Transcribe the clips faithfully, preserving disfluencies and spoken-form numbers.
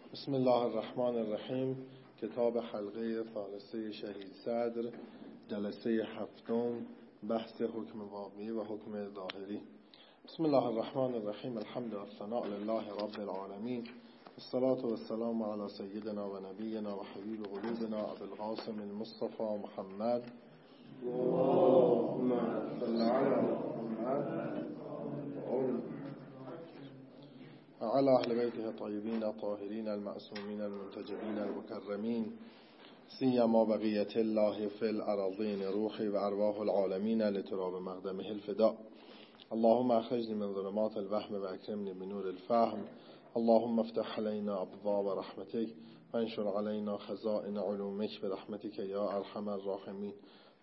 بسم الله الرحمن الرحیم. کتاب حلقه ثالثه شهید صدر، جلسه هفتم، بحث حکم واقعی و حکم ظاهری. بسم الله الرحمن الرحیم. الحمد والثناء لله رب العالمین، الصلاة والسلام علی سیدنا و نبینا و حبیب قلوبنا ابی القاسم المصطفى محمد اللهم صل علی محمد وعلى اهل بیته الطیبین الطاهرین المعصومین المنتجبین المکرمین، سیما بقیة الله فی الارضین روحی و ارواح العالمین لتراب مقدمه الفداء. اللهم اخرجنی من ظلمات الوهم و اکرمنی بنور الفهم. اللهم افتح علينا ابواب رحمتك وانشر علينا خزائن علومك برحمتك یا ارحم الراحمین.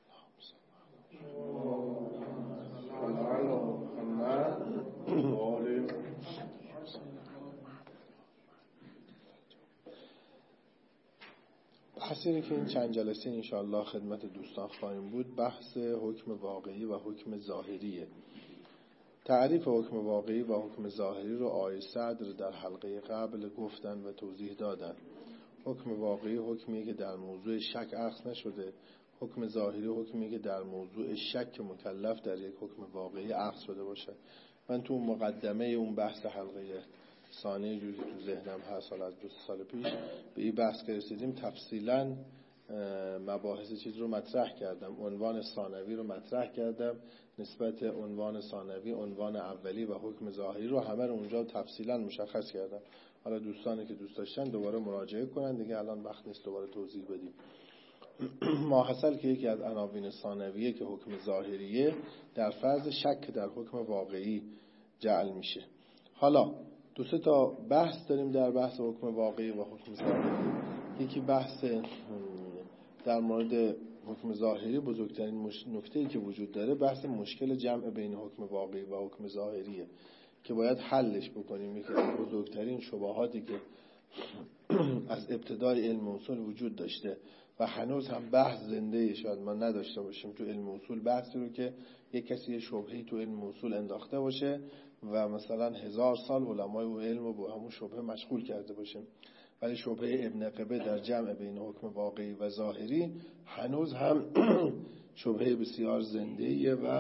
بحثی که این چند جلسه انشاءالله خدمت دوستان خواهیم بود بحث حکم واقعی و حکم ظاهریه. تعریف حکم واقعی و حکم ظاهری رو آقای صدر در حلقه قبل گفتن و توضیح دادن. حکم واقعی حکمیه که در موضوع شک اخذ نشده، حکم ظاهری حکمیه که در موضوع شک مکلف در یک حکم واقعی اخذ شده باشه. من تو مقدمه اون بحث حلقه ثانیه جوری تو ذهنم هست، سال از دو سال پیش به این بحث که رسیدیم تفصیلا مباحث چیز رو مطرح کردم. عنوان ثانوی رو مطرح کردم، نسبت عنوان ثانوی، عنوان اولی و حکم ظاهری رو همه رو اونجا تفصیلا مشخص کردم. حالا دوستانی که دوست داشتن دوباره مراجعه کنن، دیگه الان وقت نیست دوباره توضیح بدیم. ماحصل که یکی از عناوین ثانویه که حکم ظاهریه در فرض شک در حکم واقعی جعل میشه. حالا دو سه تا بحث داریم در بحث حکم واقعی و حکم ظاهری. یکی بحث در مورد حکم ظاهری، بزرگترین نکته‌ای که وجود داره بحث مشکل جمع بین حکم واقعی و حکم ظاهریه که باید حلش بکنیم. یکی از بزرگترین شبهاتی که از ابتدای علم اصول وجود داشته و هنوز هم بحث زنده، شاید ما نداشته باشیم تو علم اصول بحثی رو که یک کسی شبهه‌ای تو علم اصول انداخته باشه و مثلا هزار سال علمای و علم رو با همون شبهه مشغول کرده باشه، ولی شبهه ابن قبه در جمع بین حکم واقعی و ظاهری هنوز هم شبهه بسیار زنده‌ایه و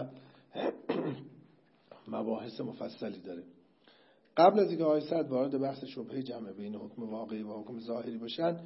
مباحث مفصلی داره. قبل از اینکه آقای صدر وارد بحث شبهه جمع بین حکم واقعی و حکم ظاهری باشن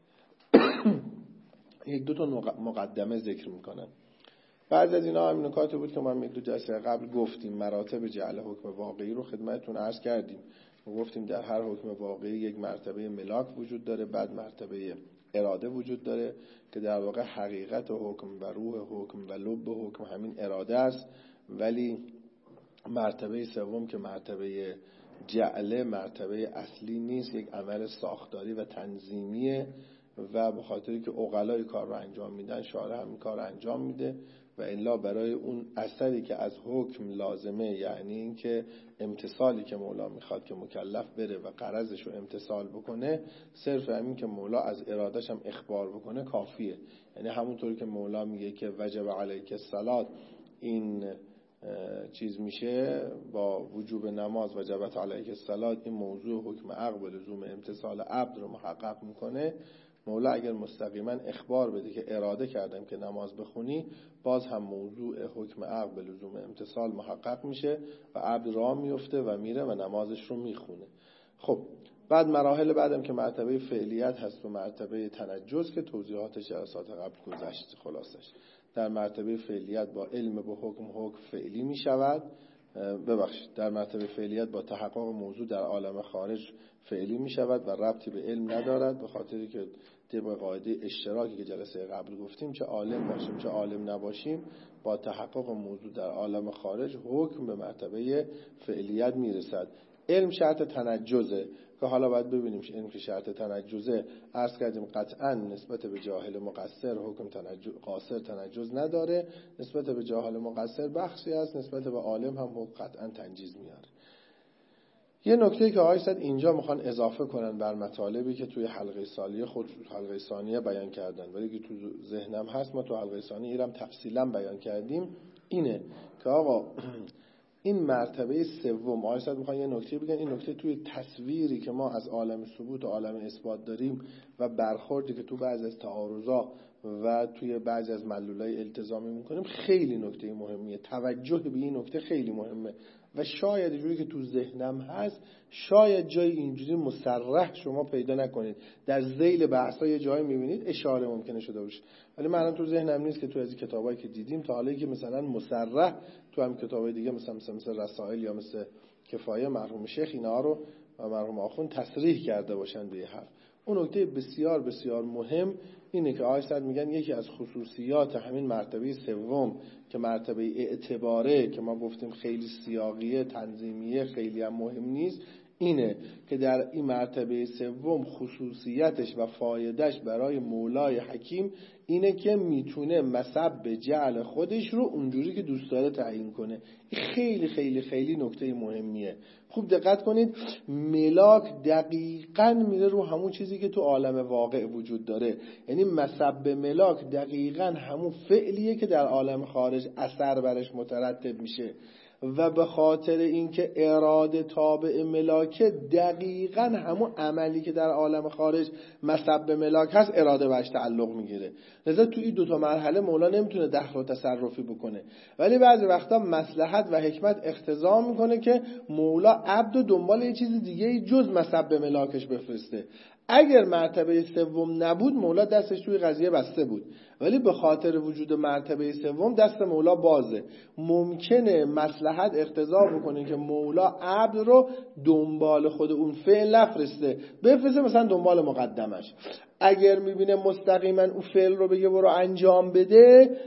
یک دو تا مقدمه ذکر میکنن. بعضی از اینا هم نکاتی بود که ما هم یک دو جلسه قبل گفتیم. مراتب جعل حکم واقعی رو خدمتتون عرض کردیم. ما گفتیم در هر حکم واقعی یک مرتبه ملاک وجود داره، بعد مرتبه اراده وجود داره که در واقع حقیقت حکم و روح حکم و لب حکم همین اراده است، ولی مرتبه سوم که مرتبه جعل مرتبه اصلی نیست، یک عمل ساختاری و تنظیمیه و به خاطری که عقلای کار رو انجام میدن شارع هم کار انجام میده و الا برای اون اثری که از حکم لازمه، یعنی این که امتثالی که مولا میخواد که مکلف بره و غرضش رو امتثال بکنه، صرف همین که مولا از ارادش هم اخبار بکنه کافیه. یعنی همونطوری که مولا میگه که وجب علیک الصلاة، این چیز میشه با وجوب نماز وجبت علیک الصلاة، این موضوع حکم عقل و لزوم امتثال عبد رو محقق میکنه. مولا اگر مستقیما اخبار بده که اراده کردم که نماز بخونی، باز هم موضوع حکم عقل به لزوم امتثال محقق میشه و عبد راه میفته و میره و نمازش رو میخونه. خب بعد مراحل بعدم که مرتبه فعلیت هست و مرتبه تنجز که توضیحات جلسات قبل گذشت. خلاصش در مرتبه فعلیت با علم به حکم حکم فعلی میشود، ببخشید در مرتبه فعلیت با تحقق موضوع در عالم خارج فعلی می شود و ربطی به علم ندارد، به خاطری که طبق قاعده اشتراکی که جلسه قبل گفتیم چه عالم باشیم چه عالم نباشیم با تحقق موضوع در عالم خارج حکم به مرتبه فعلیت می رسد. علم شرط تنجزه که حالا باید ببینیم علم که شرط تنجزه عرض کردیم قطعا نسبت به جاهل مقصر حکم تنجز قاصر تنجز نداره، نسبت به جاهل مقصر بخشی است، نسبت به عالم هم حکم قطعا تنجیز میاره. یه نکته که آقای صدر اینجا میخوان اضافه کنن بر مطالبی که توی حلقه سالیه خود حلقه ثانیه بیان کردن ولی که تو ذهنم هست، ما تو حلقه ثانیه ایرم تفصیلا بیان کردیم، اینه که آقا این مرتبه سوم آیه صد میخوان یه نکته بگن. این نکته توی تصویری که ما از عالم ثبوت و عالم اثبات داریم و برخوردی که تو بعضی از تعارضا و توی بعضی از ملولای التزامی میکنیم خیلی نکته مهمیه. توجه به این نکته خیلی مهمه و شاید جوری که تو ذهنم هست شاید جای اینجوری مصرح شما پیدا نکنید. در ذیل بحث‌ها یه جایی میبینید اشاره ممکنه شده باشه، ولی من تو ذهنم نیست که تو از این کتابایی که دیدیم تا حالا که مثلا مصرح تو هم کتابای دیگه مثلا مثلا, مثلا رسائل یا مثلا کفایه مرحوم شیخ اینا رو و مرحوم آخوند تصریح کرده باشن به حرف. اون نکته بسیار بسیار مهم اینه که آیه صد میگن یکی از خصوصیات همین مرتبه سوم که مرتبه اعتباره که ما گفتیم خیلی سیاقیه تنظیمیه خیلی هم مهم نیست، اینه که در این مرتبه سوم خصوصیتش و فایدهش برای مولای حکیم اینه که میتونه مسبب جعل خودش رو اونجوری که دوست داره تعیین کنه. این خیلی خیلی خیلی نکته مهمیه. خوب دقت کنید، ملاک دقیقاً میره رو همون چیزی که تو عالم واقع وجود داره. یعنی مسبب ملاک دقیقاً همون فعلیه که در عالم خارج اثر برش مترتب میشه و به خاطر اینکه اراده تابع ملاکه دقیقاً همون عملی که در عالم خارج مسبب ملاک هست اراده بهش تعلق میگیره. لذا تو این دوتا مرحله مولا نمیتونه دخل و تصرفی بکنه، ولی بعضی وقتا مصلحت و حکمت اقتضا میکنه که مولا عبد و دنبال یه چیز دیگه جز مسبب ملاکش بفرسته. اگر مرتبه سوم نبود مولا دستش توی قضیه بسته بود، ولی به خاطر وجود مرتبه سوم دست مولا بازه. ممکنه مصلحت اقتضا بکنه که مولا عبد رو دنبال خود اون فعل نفرسته، بفرسته مثلا دنبال مقدمش. اگر میبینه مستقیما اون فعل رو بگه برو انجام بده،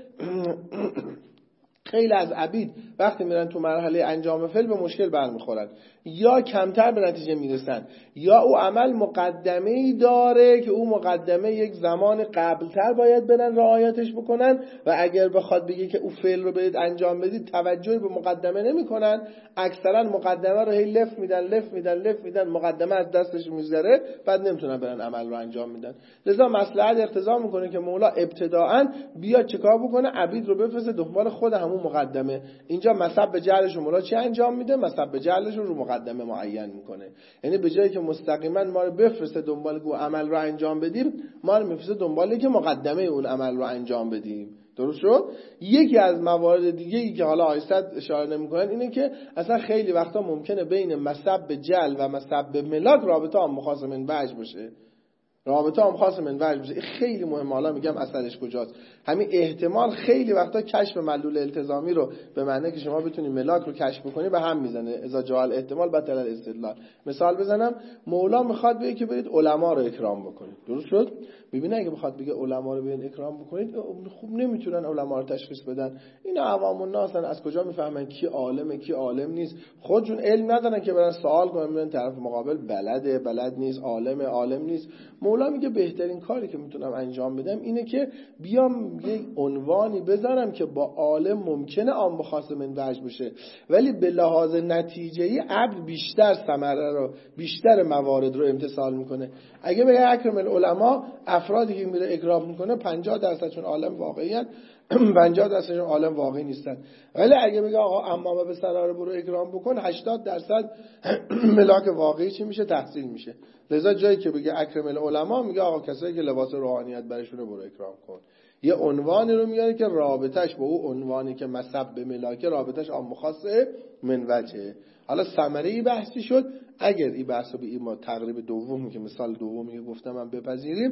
خیلی از عبید وقتی میرن تو مرحله انجام فعل به مشکل برمیخورن، یا کمتر به نتیجه میرسن، یا او عمل مقدمه‌ای داره که او مقدمه یک زمان قبلتر باید برن رعایتش بکنن و اگر بخواد بگه که او فعل رو برید انجام بدید توجهی به مقدمه نمیکنن، اکثرا مقدمه رو هی لف میدن لف میدن لف میدن مقدمه از دستش میگذره، بعد نمیتونن برن عمل رو انجام میدن. لذا مصلحت اقتضا میکنه که مولا ابتداءً بیاد چیکار بکنه، عبید رو بفرسته دنبال خود همون مقدمه. اینجا مسبب جعلش مولا چی انجام میده؟ مسبب جعلش رو مقدمه معین میکنه. یعنی به جایی که مستقیما ما رو بفرسته دنبال گو عمل رو انجام بدیم، ما رو میفرسته دنبالی که مقدمه اون عمل رو انجام بدیم. درست شد؟ یکی از موارد دیگه ای که حالا آیسد اشاره نمیکنن اینه که اصلا خیلی وقتا ممکنه بین مسبب جعل و مسبب ملاک رابطه هم مخاص من وجه باشه. رابطه هم خاص من وجه باشه. خیلی مهمه. حالا میگم اثرش کجاست. همین احتمال خیلی وقتا کشف معلول التزامی رو به معنی که شما بتونی ملاک رو کشف بکنی به هم میزنه. اذا جعل احتمال بطل الاستدلال. مثال بزنم، مولا میخواد بگه که برید علما رو اکرام بکنید. درست شد؟ ببین اگه بخواد بگه علما رو بیان اکرام بکنید، خوب نمیتونن علما رو تشخیص بدن. این عوام الناس از کجا میفهمن کی عالمه کی عالم نیست؟ خودشون علم ندارن که برن سوال کنن ببینن طرف مقابل بلده بلد نیست، عالمه عالم نیست. مولا میگه بهترین کاری که میتونم انجام بدم اینه که بیام یه عنوانی بذارم که با عالم ممکنه عام بخاص من وجه بشه، ولی به لحاظ نتیجه‌ای عبد بیشتر ثمره رو بیشتر موارد رو امتثال میکنه. اگه بگه اکرم العلماء، افرادی که میره اکرام میکنه پنجاه درصدشون عالم واقعی ان، پنجاه درصدشون عالم واقعی نیستن. ولی اگه بگه آقا امامه به سرار برو اکرام بکن، هشتاد درصد ملاک واقعی چی میشه؟ تحصیل میشه. لذا جایی که بگه اکرم العلماء میگه آقا کسایی که لباس روحانیت برشونه برو اکرام کن. یه عنوانی رو میاره که رابطش با اون عنوانی که مسبب ملاکه رابطش عام خاصه من وجهه. حالا ثمره بحثی شد. اگر این بحث رو به این ما تقریب دومی که مثال دومی که گفتم من بپذیریم،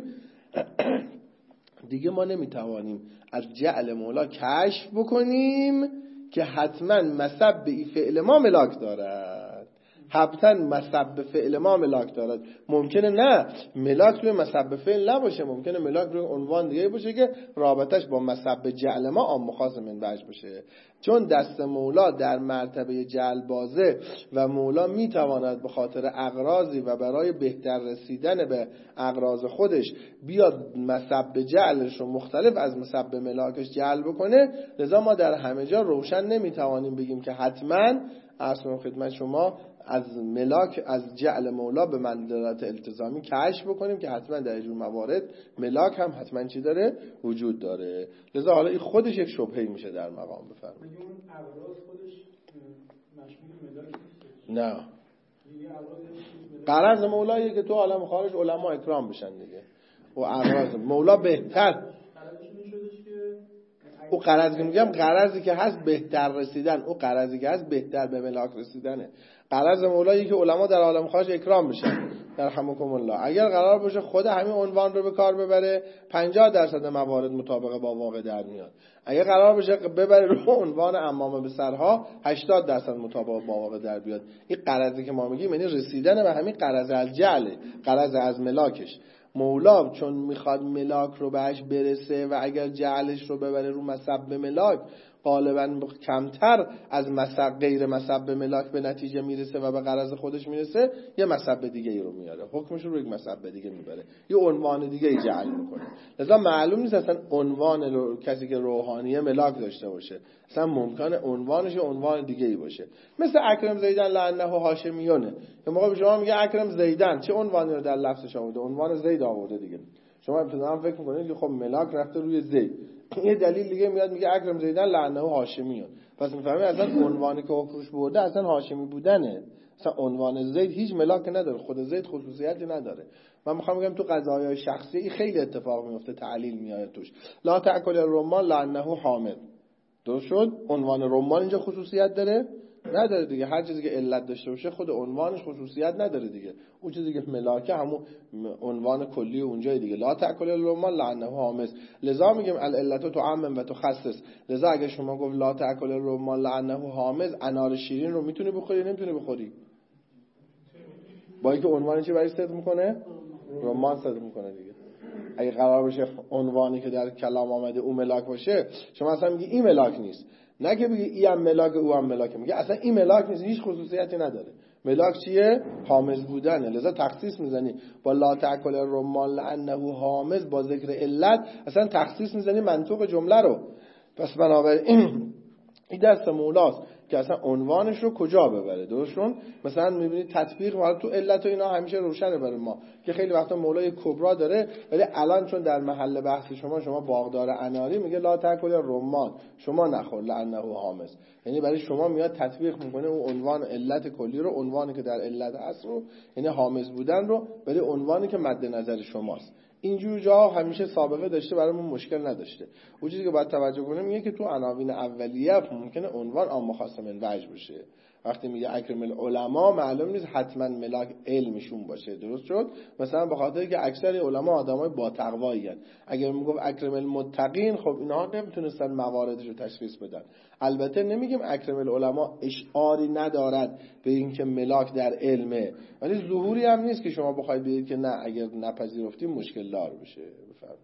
دیگه ما نمیتوانیم از جعل مولا کشف بکنیم که حتما مسبب این فعل ما ملاک دارد، حتما مسبب فعل ما ملاک دارد. ممکنه نه ملاک روی مسبب فعل نباشه، ممکنه ملاک روی عنوان دیگه باشه که رابطش با مسبب جعل ما عام خاص من وجه باشه. چون دست مولا در مرتبه جعل بازه و مولا میتواند به خاطر اغراضی و برای بهتر رسیدن به اغراض خودش بیاد مسبب جعلش رو مختلف از مسبب ملاکش جعل بکنه. لذا ما در همه جا روشن نمیتوانیم بگیم که حتما اصلا خدمت شما از ملاک از جعل مولا به منزلت التزامی کشف بکنیم که حتما در اینجور موارد ملاک هم حتما چی داره؟ وجود داره. لذا حالا این خودش یک شبهه میشه در مقام. بفرمایید. اون اغراض خودش نه، قرض مولایی که تو عالم خارج علما اکرام بشن دیگه. و اعراض مولا بهتر، او قرضی که میگم قرضی که هست بهتر رسیدن، او قرضی که هست بهتر به ملاک رسیدنه. قرض مولایی که علما در عالم خارج اکرام بشن رحمکم الله. اگر قرار باشه خود همین عنوان رو به کار ببره پنجاه درصد موارد مطابق با واقع در میاد. اگر قرار باشه ببره رو عنوان عمامه به سرها هشتاد درصد مطابق با واقع در بیاد. این قرضی که ما میگیم یعنی رسیدن به همین قرض از جعله، قرض از ملاکش. مولا چون میخواد ملاک رو بهش برسه و اگر جعلش رو ببره رو مسبب ملاک غالبا کمتر از مسبب غیر مسبب ملاک به نتیجه میرسه و به غرض خودش میرسه، یه مسبب دیگه ای رو میاره، حکمش رو یک مسبب دیگه میبره، یه عنوان دیگه ای جعل میکنه. لذا معلوم نیست اصلا عنوان رو کسی که روحانیه ملاک داشته باشه، اصلا ممکنه عنوانش یه عنوان دیگه ای باشه. مثل اکرم زیدن لعنه هاشمیونه. یه موقع به شما میگه اکرم زیدن، چه عنوانی رو در لفظش آورده؟ عنوان زید آورده دیگه. شما ابتداً فکر میکنید که خب ملاک رفته روی زید. یه دلیل دیگه میاد میگه اکرم زیدن لعنه هاشمیون. پس میفهمید اصلا عنوانی که حکمش برده اصلا هاشمی بودنه. اصلا عنوان زید هیچ ملاک نداره، خود زید خصوصیتی نداره. من میخوام بگم تو قضایای شخصی این خیلی اتفاق میفته، تعلیل میاد توش. لا تاکل الرمان لعنه حامد. درست شد؟ عنوان رمان اینجا خصوصیت داره؟ نداره دیگه. هر چیزی که علت داشته باشه خود عنوانش خصوصیت نداره دیگه. اون چیزی که ملاکه همون عنوان کلی اونجای دیگه. لا تاکل الرمان لعنه حامد. لذا میگیم العلت تعمم و تخصص. لذا اگه شما گفت لا تاکل الرمان لعنه حامد، انار شیرین رو میتونی بخوری نمیتونی بخوری؟ با اینکه عنوان چی برای صدق میکنه؟ رمان صدق میکنه دیگه. اگه قرار باشه عنوانی که در کلام آمده اون ملاک باشه، شما اصلا میگی این ملاک نیست، نه که بگی این هم ملاک او هم ملاک، میگه اصلا این ملاک نیست، هیچ خصوصیتی نداره. ملاک چیه؟ حامض بودنه. لذا تخصیص میزنی با لا تاکل الرمان لانه حامض، با ذکر علت اصلا تخصیص میزنی منطوق جمله رو. پس بنابراین این دست مولاست که اصلا عنوانش رو کجا ببره. درستون مثلا میبینید تطبیق حالا تو علت و اینا همیشه روشنه برای ما که خیلی وقتا مولای کبرا داره، ولی الان چون در محل بحث شما شما باغدار اناری میگه لا تاکل رمان، شما نخور لانه حامض، یعنی برای شما میاد تطبیق میکنه اون عنوان علت کلی رو، عنوانی که در علت هست رو، یعنی حامض بودن رو، برای عنوانی که مد نظر شماست. اینجور جا همیشه سابقه داشته، برامون مشکل نداشته. اون چیزی که باید توجه کنیم میگه که تو عناوین اولیه ممکنه عنوان عام خاص من وجه بشه. وقتی میگه اکرم العلماء معلوم نیست حتما ملاک علمشون باشه. درست شد؟ مثلا به خاطر که اکثر علما آدمای با تقوایی ان. اگر میگفت اکرم المتقین، خب اینها نمیتونستن مواردش رو تشخیص بدن. البته نمیگیم اکرم العلماء اشعاری ندارد به اینکه ملاک در علمه، ولی ظهوری هم نیست که شما بخواید بگید که نه اگر نپذیرفتیم مشکل دار بشه. بفرمایید.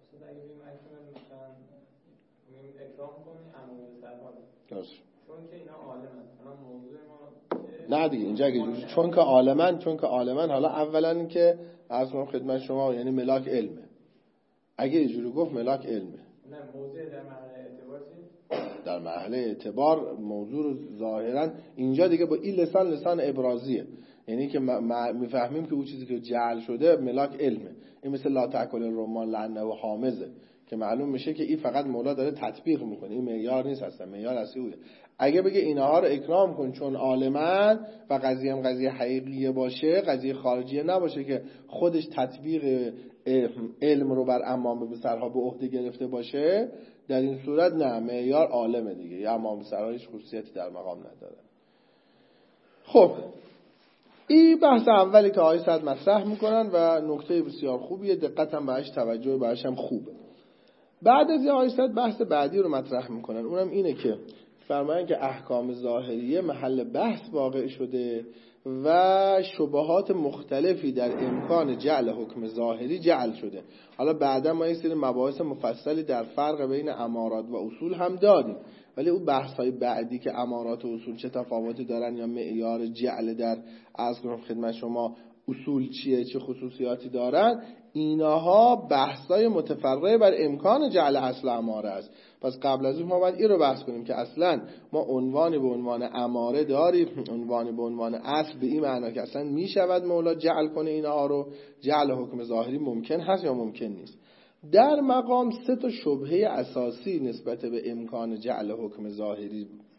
درست. چون که اینا عالمن، الان موضوع ما نه دیگه اینجا اگه چون که عالمن، چون که عالمن، حالا اولا این که عرض کنم خدمت شما یعنی ملاک علمه. اگه اینجوری گفت ملاک علمه، نه موضوع در مرحله اعتبار چی؟ در مرحله اعتبار موضوع رو ظاهرا اینجا دیگه با این لسان لسان ابرازیه، یعنی که میفهمیم که اون چیزی که جعل شده ملاک علمه. این مثل لا تاکل الرمان لعنه و حامضه که معلوم میشه که این فقط مولا داره تطبیق میکنه، این معیار نیست اصلا، معیار اصلی بوده. اگه بگه اینها رو اکرام کن چون عالمن و قضیه هم قضیه حقیقیه باشه، قضیه خارجیه نباشه که خودش تطبیق علم رو بر امام به سرها به عهده گرفته باشه، در این صورت نه، معیار عالمه دیگه، یا امام به سرها هیچ خصوصیتی در مقام نداره. خب این بحث اولی که آقای سعد مطرح میکنن و نکته بسیار خوبیه، دقت هم بهش، توجه بهش هم خوبه. بعد از این آقای سعد بحث بعدی رو مطرح میکنن، اونم اینه که فرمایند که احکام ظاهریه محل بحث واقع شده و شبهات مختلفی در امکان جعل حکم ظاهری جعل شده. حالا بعدا ما یه سری مباحث مفصلی در فرق بین امارات و اصول هم داریم، ولی اون بحث‌های بعدی که امارات و اصول چه تفاوتی دارن یا معیار جعل در عرض کنم خدمت شما اصول چیه، چه خصوصیاتی دارن، اینها بحث‌های متفرع بر امکان جعل اصل اماره است. پس قبل از اون ما باید این رو بحث کنیم که اصلا ما عنوانی به عنوان اماره داریم، عنوانی به عنوان اصل، به این معنا که اصلا می شود مولا جعل کنه اینها رو، جعل حکم ظاهری ممکن هست یا ممکن نیست. در مقام سه تا شبهه اساسی نسبت به امکان جعل حکم ظاهری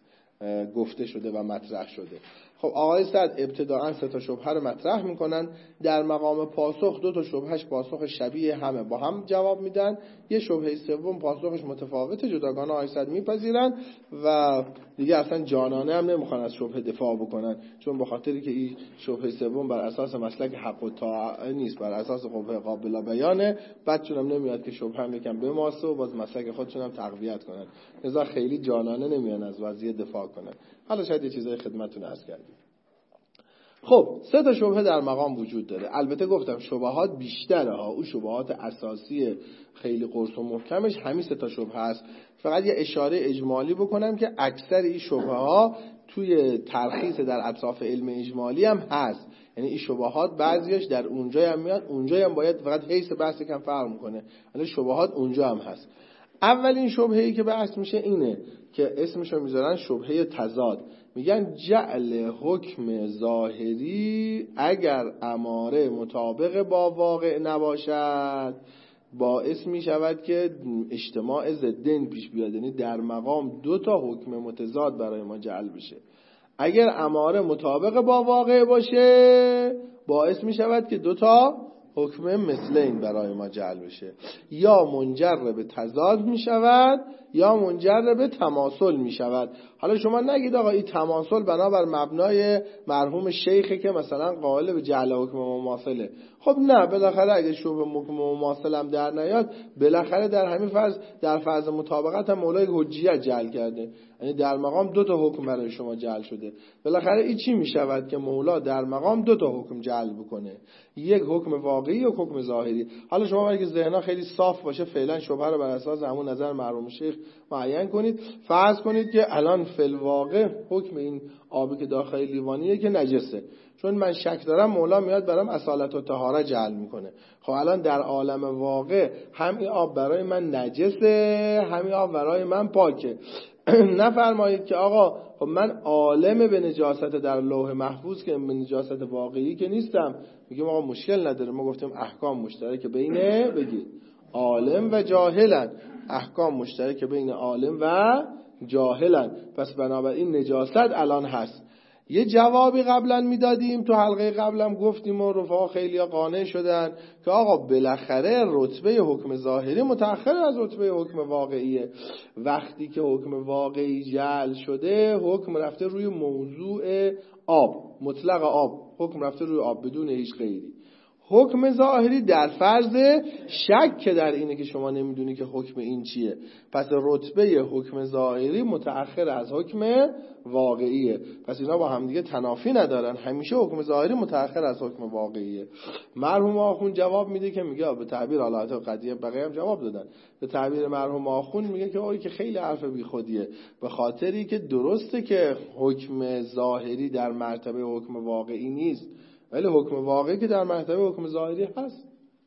گفته شده و مطرح شده. خب آقای سعد ابتداعاً سه تا شبهه رو مطرح میکنن، در مقام پاسخ دو تا شبهش پاسخ شبیه همه با هم جواب میدن، یه شبهه سوم پاسخش متفاوته جداگانه آقای سعد میپذیرن و دیگه اصلا جانانه هم نمیخوان از شبهه دفاع بکنن، چون به خاطری که این شبهه سوم بر اساس مسلک حق و طاعه نیست، بر اساس قبه قابل بیانه، بعدشون هم نمیاد که شبهه هم یکم بماسه و باز مسلک خودشون هم تقویت کنن، لذا خیلی جانانه نمیان از وضعیت دفاع کنن. حالا شاید یه چیزای خدمتتون عرض کردیم. خب سه تا شبهه در مقام وجود داره. البته گفتم شبهات بیشتره ها، اون شبهات اساسی خیلی قرص و محکمش همین سه تا شبهه است. فقط یه اشاره اجمالی بکنم که اکثر این شبهه ها توی ترخیص در اطراف علم اجمالی هم هست، یعنی این شبهات بعضیاش در اونجا هم میاد، اونجا هم باید فقط حیث بحث کم فرق میکنه، ولی شبهات اونجا هم هست. اولین شبهه‌ای که بحث میشه اینه که اسمشو میذارن شبهه تضاد. میگن جعل حکم ظاهری اگر اماره مطابق با واقع نباشد باعث میشود که اجتماع ضدین پیش بیاد، یعنی در مقام دو تا حکم متضاد برای ما جعل بشه. اگر اماره مطابق با واقع باشه باعث میشود که دو تا حکم مثل این برای ما جعل بشه، یا منجر به تضاد می شود یا منجر به تماثل می شود. حالا شما نگید آقا این تماثل بنابر مبنای مرحوم شیخه که مثلا قائل به جعل حکم مماثله. خب نه، بالاخره اگه شبه حکم مماثل هم در نیاد، بالاخره در همین فرض در فرض مطابقت هم مولای حجیت جعل کرده، یعنی در مقام دو تا حکم برای شما جعل شده. بالاخره این چی می شود که مولا در مقام دو تا حکم جعل بکنه، یک حکم واقعی و حکم ظاهری. حالا شما اگه ذهنها خیلی صاف باشه فعلا شبهه رو بر اساس همون نظر مرحوم شیخ معین کنید. فرض کنید که الان فی الواقع حکم این آبی که داخل لیوانیه که نجسه، چون من شک دارم مولا میاد برام اصالت و طهارت جعل میکنه. خب الان در عالم واقع هم این آب برای من نجسه هم این آب برای من پاکه. نفرمایید که آقا خب من عالم به نجاست در لوح محفوظ که به نجاست واقعی که نیستم، میگیم آقا مشکل نداره. ما گفتیم احکام مشترک بین بگید عالم و جاهلن، احکام مشترک بین عالم و جاهلن، پس بنابراین نجاست الان هست. یه جوابی قبلا میدادیم، تو حلقه قبلم گفتیم و رفقا خیلی قانع شدن که آقا بالاخره رتبه حکم ظاهری متأخر از رتبه حکم واقعیه. وقتی که حکم واقعی جعل شده حکم رفته روی موضوع آب، مطلق آب، حکم رفته روی آب بدون هیچ غیری. حکم ظاهری در فرض شک در اینه که شما نمیدونی که حکم این چیه، پس رتبه حکم ظاهری متأخر از حکم واقعیه، پس اینا با هم دیگه تنافی ندارن، همیشه حکم ظاهری متأخر از حکم واقعیه. مرحوم آخوند جواب میده که میگه به تعبیر حالات قضیه بقیه هم جواب دادن، به تعبیر مرحوم آخوند میگه که اوی که خیلی حرف بی خودیه، به خاطری که درسته که حکم ظاهری در مرتبه حکم واقعی نیست، ولی حکم واقعی که در مرتبه حکم ظاهری هست.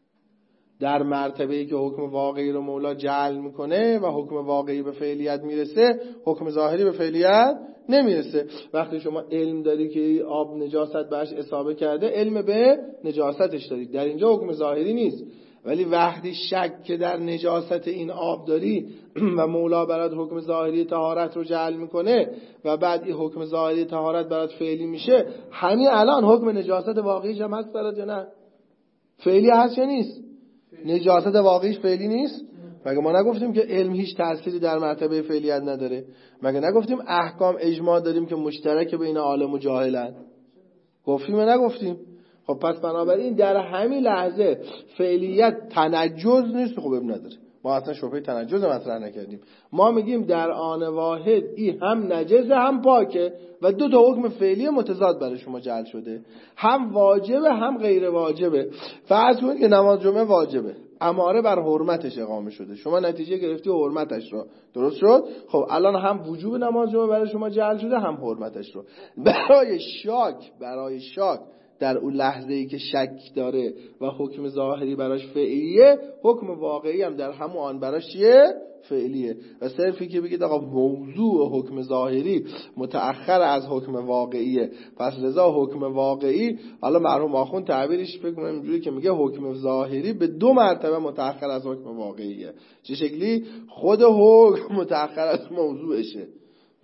در مرتبه‌ای که حکم واقعی رو مولا جعل میکنه و حکم واقعی به فعلیت میرسه، حکم ظاهری به فعلیت نمیرسه. وقتی شما علم داری که آب نجاست بهش اصابه کرده، علم به نجاستش داری، در اینجا حکم ظاهری نیست. ولی وقتی شک در نجاست این آب داری و مولا برات حکم ظاهری طهارت رو جعل میکنه و بعد این حکم ظاهری طهارت برات فعلی میشه، همین الان حکم نجاست واقعیش هم هست برات یا نه؟ فعلی هست یا نیست؟ نجاست واقعیش فعلی نیست؟ مگه ما نگفتیم که علم هیچ تأثیری در مرتبه فعلیت نداره؟ مگه نگفتیم احکام اجماع داریم که مشترک بین عالم و جاهلن؟ گفتیم یا نگفتیم؟ خب پس بنابراین در همین لحظه فعلیت تنجز نیست، خب اب نداره، ما اصلا شبهه تنجز مطرح نکردیم. ما میگیم در آن واحد این هم نجس هم پاکه و دو تا حکم فعلی متضاد برای شما جعل شده، هم واجبه هم غیر واجبه. فرض کنید که نماز جمعه واجبه، اماره بر حرمتش اقامه شده، شما نتیجه گرفتی حرمتش رو، درست شد؟ خب الان هم وجوب نماز جمعه برای شما جعل شده هم حرمتش رو. برای شاک برای شاک در اون لحظه‌ای که شک داره و حکم ظاهری براش فعلیه، حکم واقعی هم در همون آن براش چیه؟ فعلیه. و صرفی که بگید آقا موضوع حکم ظاهری متأخر از حکم واقعیه، پس لذا حکم واقعی، حالا مرحوم آخوند تعبیرش فکر کنم اینجوری که میگه حکم ظاهری به دو مرتبه متأخر از حکم واقعیه. چه شکلی؟ خود حکم متأخر از موضوعشه،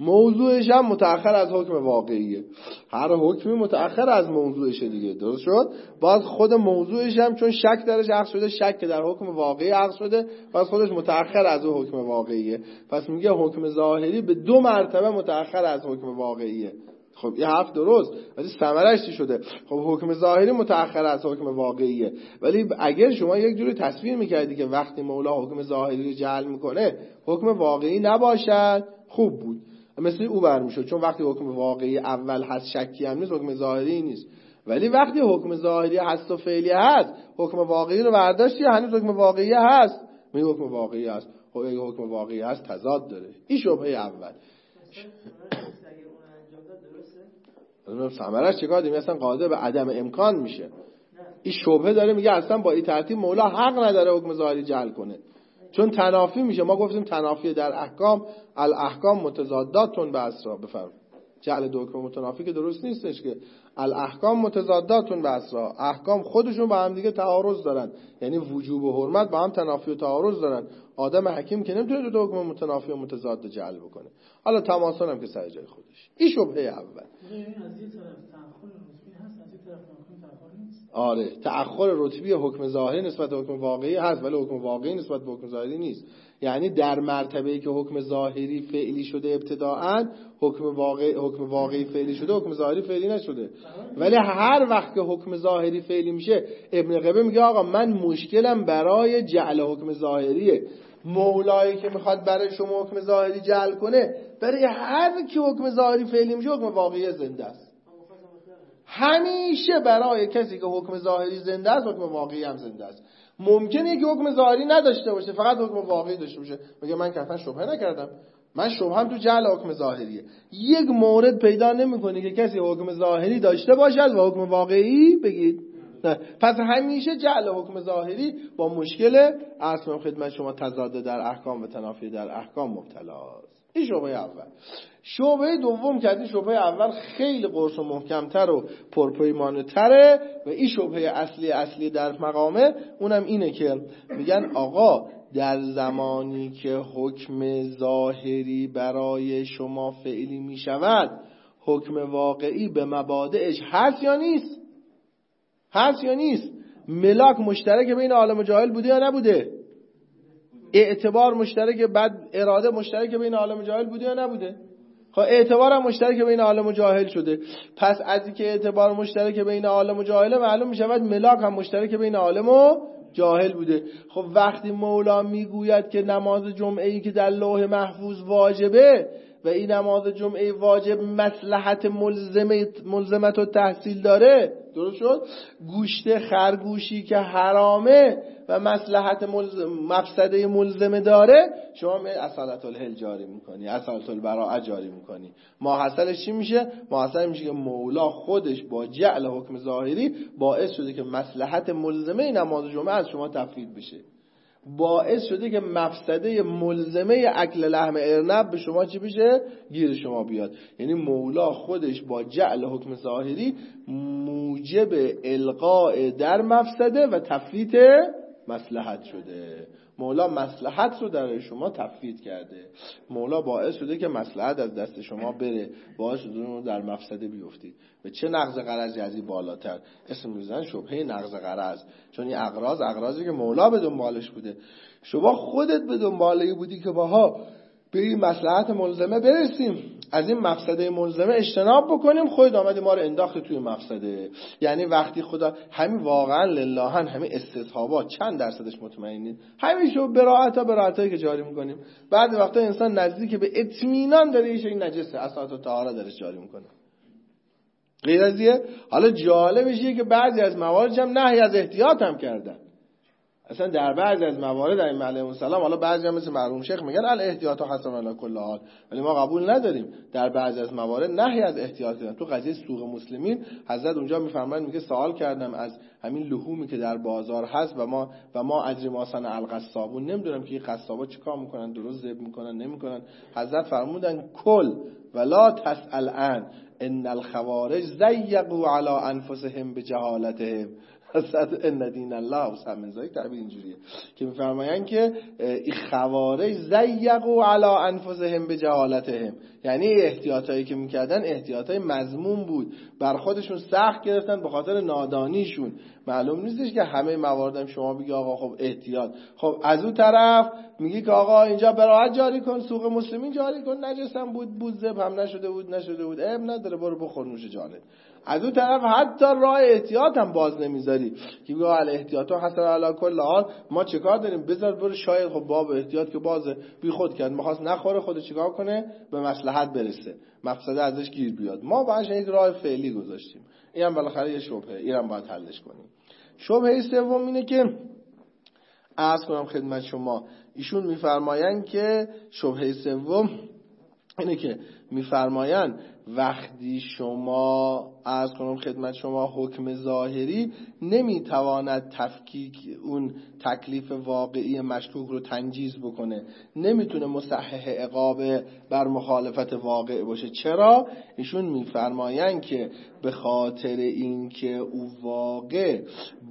موضوعش هم متأخر از حکم واقعیه. هر حکمی متأخر از موضوعشه دیگه، درست شد؟ باز خود موضوعش هم چون شک درش عقد شده، شک که در حکم واقعی عقد شده، باز خودش متأخر از اون حکم واقعیه. پس میگه حکم ظاهری به دو مرتبه متأخر از حکم واقعیه. خب این حرف درست، ولی ثمرش چی شده؟ خب حکم ظاهری متأخر از حکم واقعیه، ولی اگر شما یک جوری تصویر میکردی که وقتی مولا حکم ظاهری رو جعل میکنه حکم واقعی نباشد، خوب بود، مثل او برمیشد، چون وقتی حکم واقعی اول هست شکی هم نیست، حکم ظاهری نیست. ولی وقتی حکم ظاهری هست و فعلی هست، حکم واقعی رو برداشتی هنوز حکم واقعی هست، می حکم واقعی هست. خب اگه حکم واقعی هست تضاد داره. این شبهه اول. ثمرش چیکار داریم؟ اصلا قاعده به عدم امکان میشه. این شبهه داره میگه اصلا با این ترتیب مولا حق نداره حکم ظاهری جعل کنه، چون تنافی میشه. ما گفتیم تنافی در احکام، الاحکام متضاداتون به اسرا. بفرم جعل دو حکم متنافی که درست نیستش که الاحکام متضاداتون به اسرا، احکام خودشون با هم دیگه تعارض دارن، یعنی وجوب و حرمت با هم تنافی و تعارض دارن. آدم حکیم که نمیتونه دو حکم متنافی و متضاد جعل بکنه. حالا تماسن هم که سر جای خودش. این شبهه اول. آره، تأخر رتبی حکم ظاهری نسبت به حکم واقعی هست، ولی حکم واقعی نسبت به حکم ظاهری نیست. یعنی در مرتبه‌ای که حکم ظاهری فعلی شده ابتداءً، حکم واقعی حکم واقعی فعلی شده، حکم ظاهری فعلی نشده. ولی هر وقت که حکم ظاهری فعلی میشه، ابن قبه میگه آقا من مشکلم برای جعل حکم ظاهریه. مولایی که میخواد برای شما حکم ظاهری جعل کنه، برای هر کی حکم ظاهری فعلی میشه حکم واقعی زنده است. همیشه برای کسی که حکم ظاهری زنده است حکم واقعی هم زنده است. ممکنه که حکم ظاهری نداشته باشه، فقط حکم واقعی داشته باشه. میگه من کفن شبهه نکردم، من شبهه‌ام تو جعل حکم ظاهریه. یک مورد پیدا نمی‌کنه که کسی حکم ظاهری داشته باشد و حکم واقعی بگید نه. پس همیشه جعل حکم ظاهری با مشکل اصلا خدمت شما تضاد در احکام و تنافی در احکام مبتلا است. این شبهه اول. شبهه دوم که از این شبهه اول خیلی قرص و محکمتر و پرپیمانه تره و این شبهه اصلی اصلی در مقامه، اونم اینه که میگن آقا در زمانی که حکم ظاهری برای شما فعلی میشود، حکم واقعی به مبادئش هست یا نیست؟ هست یا نیست؟ ملاک مشترک بین عالم و جاهل بوده یا نبوده؟ اعتبار مشترک، بعد اراده مشترک بین عالم و جاهل بوده یا نبوده؟ خب اعتبار هم مشترک بین عالم و جاهل شده. پس از اینکه اعتبار مشترک بین عالم و جاهل، معلوم می شود ملاک هم مشترک بین عالم و جاهل بوده. خب وقتی مولا میگوید که نماز جمعه‌ای که در لوح محفوظ واجبه و این نماز جمعه واجب مصلحت ملزمت ملزمت و تحصیل داره، درست شد؟ گوشت خرگوشی که حرامه و مصلحت ملزم مفسده ملزمه داره، شما می اصالت الحل جاری میکنی، اصالت البراءه جاری میکنی. ماحصلش چی میشه؟ ماحصل میشه که مولا خودش با جعل حکم ظاهری باعث شده که مصلحت ملزمه نماز جمعه از شما تفویت بشه، باعث شده که مفسده ملزمه اکل لحم ارنب به شما چی بشه؟ گیر شما بیاد. یعنی مولا خودش با جعل حکم ظاهری موجب القاء در مفسده و تفویت مصلحت شده. مولا مصلحت رو در شما تفویت کرده، مولا باعث شده که مصلحت از دست شما بره، باعث شده در مفسده بیفتید. و چه نقض غرضی از این بالاتر؟ اسم میزنن شبهه نقض غرض، چون این اغراض اغراضی که مولا به دنبالش بوده. شما خودت به دنباله بودی که باها به این مصلحت ملزمه برسیم، از این مفسده ملزمه اجتناب بکنیم، خود آمدی ما رو انداخت توی مفسده. یعنی وقتی خدا همین واقعا للهن همین استصحابات چند درصدش مطمئنید؟ همیشه براءتا براءتایی که جاری میکنیم. بعد وقتا انسان نزدیک به اطمینان داره ایش این نجسه، اساس و طهارت درش جاری میکنه. غیر از دیگه حالا جالبش اینه که بعضی از موارد هم نهی از احتیاط هم کردن. اصلا در بعضی از موارد ائمه علیهم السلام، حالا بعضی هم مثل مرحوم شیخ میگن الاحتیاط حسن علی کل حال، ولی ما قبول نداریم. در بعضی از موارد نهی از احتیاط کردن. تو قضیه سوق مسلمین حضرت اونجا میفرمایند، میگه سوال کردم از همین لحومی که در بازار هست و ما و ما اجر ما صنع القصابون، نمیدونم که این قصابا چیکار میکنن، درست ذبح میکنن نمیکنن. حضرت فرمودن کل ولا تسأل عن ان الخوارج ضیقوا علی انفسهم بجهالتهم. اصلا ان دین الله و سمزای تعبیر اینجوریه که میفرمایند که این خوارج زیقوا علی انفسهم بجهالتهم، یعنی احتیاطایی که میکردن احتیاطای مذموم بود، بر خودشون سخت گرفتن به خاطر نادانیشون. معلوم نیستش که همه مواردم شما بگی آقا خب احتیاط، خب از اون طرف میگی که آقا اینجا براحت جاری کن، سوق مسلمین جاری کن، نجسم بود بود زب هم نشده بود نشده بود اب نداره برو بخور نوش جانت. از اون طرف حتی راه احتیاط هم باز نمیذاری که بگو ال احتیاط حسن علی کل حال، ما چیکار داریم بذار برو، شاید خب باب احتیاط که بازه بی خود کرد میخواست نخوره خود چیکار کنه به مصلحت برسه، مقصد ازش گیر بیاد. ما باش یک راه فعلی گذاشتیم، اینم بالاخره یه شبهه، اینم باید حلش کنیم. شبهه سوم اینه که عرض کنم خدمت شما، ایشون میفرمایند که شبهه سوم اینه که میفرمایند وقتی شما عرض کنم خدمت شما حکم ظاهری نمیتواند تفکیک اون تکلیف واقعی مشکوک رو تنجیز بکنه، نمیتونه مصحح عقاب بر مخالفت واقع باشه. چرا؟ ایشون میفرمایند که به خاطر این که او واقع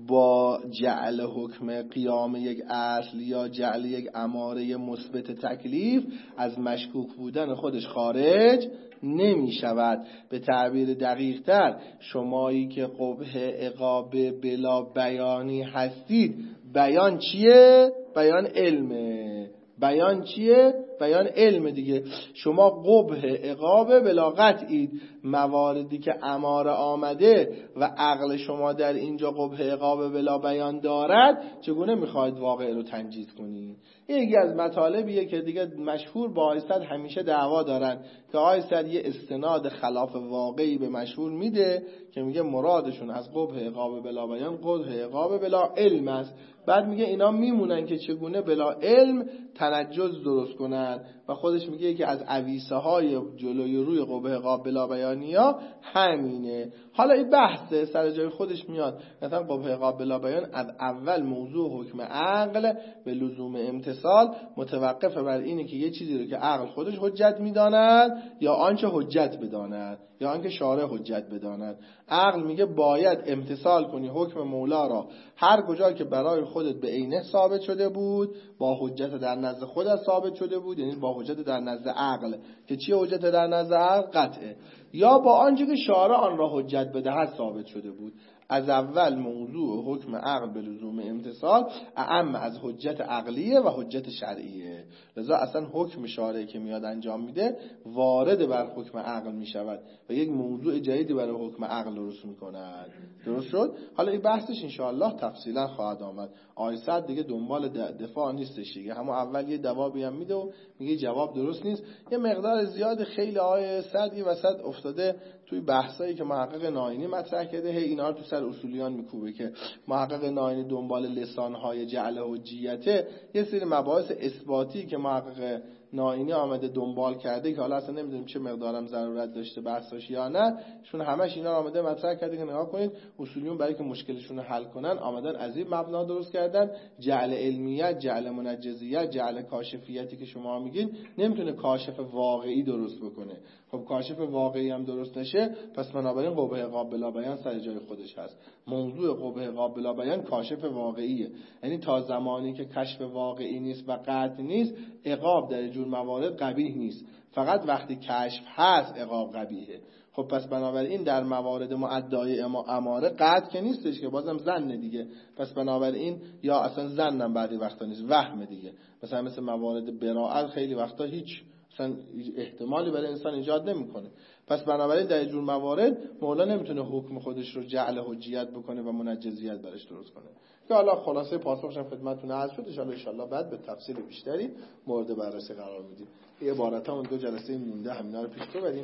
با جعل حکم قیام یک اصل یا جعل یک اماره مثبت تکلیف از مشکوک بودن خودش خارج نمی شود. به تعبیر دقیق تر، شمایی که قبح عقاب بلا بیانی هستید، بیان چیه؟ بیان علمه. بیان چیه؟ بیان علم دیگه. شما قبح عقاب بلا قطعید، مواردی که اماره آمده و عقل شما در اینجا قبح عقاب بلا بیان دارد، چگونه میخواید واقع رو تنجیز کنید؟ یکی از مطالبیه که دیگه مشهور با آیستد همیشه دعوا دارن که آیستد یه استناد خلاف واقعی به مشهور میده که میگه مرادشون از قبح عقاب بلا بیان قبح عقاب بلا علم است. بعد میگه اینا میمونن که چگونه بلا علم تنجز درست کنن و خودش میگه که از عویسه های جلوی روی قبح عقاب بلا بیانیا همینه. حالا این بحث سر جای خودش میاد، مثلا قبح عقاب بلا بیان از اول موضوع حکم عقل به لزوم امتثال متوقف بر اینه که یه چیزی رو که عقل خودش حجت میداند یا آنچه حجت بداند یا آنکه شارع حجت بداند. عقل میگه باید امتثال کنی حکم مولا را هر کجا که برای خودت به عینه ثابت شده بود، با حجت در نزد خودت ثابت شده بود، یعنی با حجت در نزد عقل که چیه حجت در نزد عقل؟ قطعه. یا با آنچه که شارع آن را حجت بدهد ثابت شده بود. از اول موضوع حکم عقل به لزوم امتثال اعم از حجت عقلیه و حجت شرعیه. لذا اصلا حکم شارعی که میاد انجام میده وارد بر حکم عقل میشود و یک موضوع جدیدی برای حکم عقل درست میکند. درست شد؟ حالا این بحثش انشاءالله تفصیلا خواهد آمد. آیسد دیگه دنبال دفاع نیستش دیگه، همون اول یه جوابی هم میده و میگه جواب درست نیست. یه مقدار زیاد خیلی آیسد یه وسط افتاده توی بحثایی که محقق ناینی مطرح کرده، هی اینا رو تو سر اصولیان میکوبه که محقق ناینی دنبال لسانهای جعل حجیته. یه سری مباحث اثباتی که محقق ناینی آمده دنبال کرده که حالا اصلا نمیدونیم چه مقدارم ضرورت داشته بحثش یا نه، شون همش اینا رو آمده مطرح کرده که نگاه کنید اصولیون برای که مشکلشون رو حل کنن آمدن از این مبنا درست کردن. جعل علمیت، جعل منجزیت، جعل کاشفیتی که شما میگین نمیتونه کاشف واقعی درست بکنه. خب کاشف واقعی هم درست نشه، پس بنابراین قبح عقاب بلا بیان سر جای خودش هست. موضوع قبح عقاب بلا بیان کاشف واقعیه، یعنی تا زمانی که کشف واقعی نیست و قطع نیست، عقاب در جور موارد قبیح نیست. فقط وقتی کشف هست عقاب قبیحه. خب پس بنابراین در موارد معدای اماره قطع که نیستش که بازم ظن دیگه، پس بنابراین یا اصلا ظنم بعضی وقتا نیست، وهم دیگه. مثلا مثل موارد براءت خیلی وقتا هیچ اصلا احتمالی برای انسان ایجاد نمیکنه. پس بنابراین در جور موارد مولا نمیتونه حکم خودش رو جعل حجیت بکنه و منجزیت برش درست کنه. که حالا خلاصه پاسخش هم خدمتتون عرض شد. ان شاءالله بعد به تفصیل بیشتری مورد بررسی قرار میدیم. این عبارت‌ها اون دو جلسه مونده همینا رو پیش ببریم.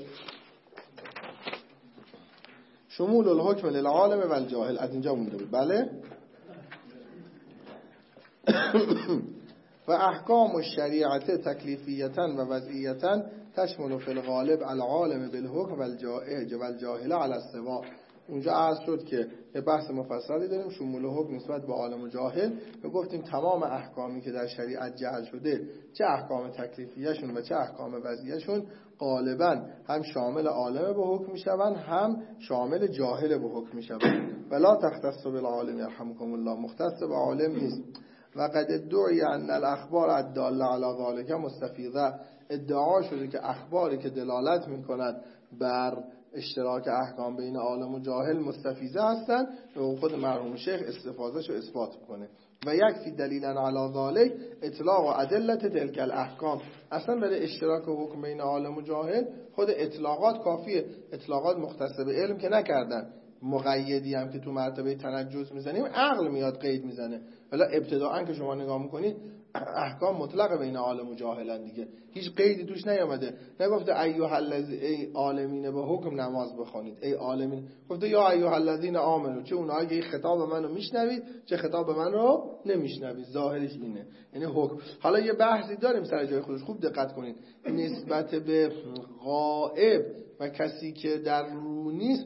شمول الحکم للعالم و الجاهل از اینجا مونده بود. بله. و احکام الشریعت تکلیفیتا و وضعیتا تشمل فی الغالب العالم بالحکم و الجاهل علی السوا. اونجا عرض شد که یه بحث مفصلی داریم شمول حکم نسبت به عالم و جاهل و گفتیم تمام احکامی که در شریعت جعل شده، چه احکام تکلیفیشون و چه احکام وضعیشون، غالبا هم شامل عالم به حکم میشوند هم شامل جاهل به حکم میشوند. ولا تختص بالعالم یرحمکم الله، مختص به عالم نیست. و قد ادعی ان الاخبار الداله علی ذلک مستفیضه، ادعا شده که اخباری که دلالت میکنند بر اشتراک احکام بین عالم و جاهل مستفیضه هستند و خود مرحوم شیخ استفاضه‌شو اثبات میکنه. و یکفی دلیلا علی ذلک اطلاق و ادله تلک الاحکام، اصلا برای اشتراک و حکم بین عالم و جاهل خود اطلاقات کافیه. اطلاقات مختص به علم که نکردن، مقیدی هم که تو مرتبه تنجز میزنیم عقل میاد قید میزنه، ولی ابتداءً که شما نگاه میکنید احکام مطلق بین عالم و جاهلن دیگه، هیچ قیدی توش نیامده. نگفته ایها الذین، ای عالمین به حکم نماز بخونید، ای عالمین، گفته یا ایها الذین آمنو، چه اونایی که خطاب منو میشنوید چه خطاب من رو نمیشنوید. ظاهرش اینه، یعنی حکم. حالا یه بحثی داریم سر جای خودش، خوب دقت کنید. نسبت به غائب و کسی که در رو نیست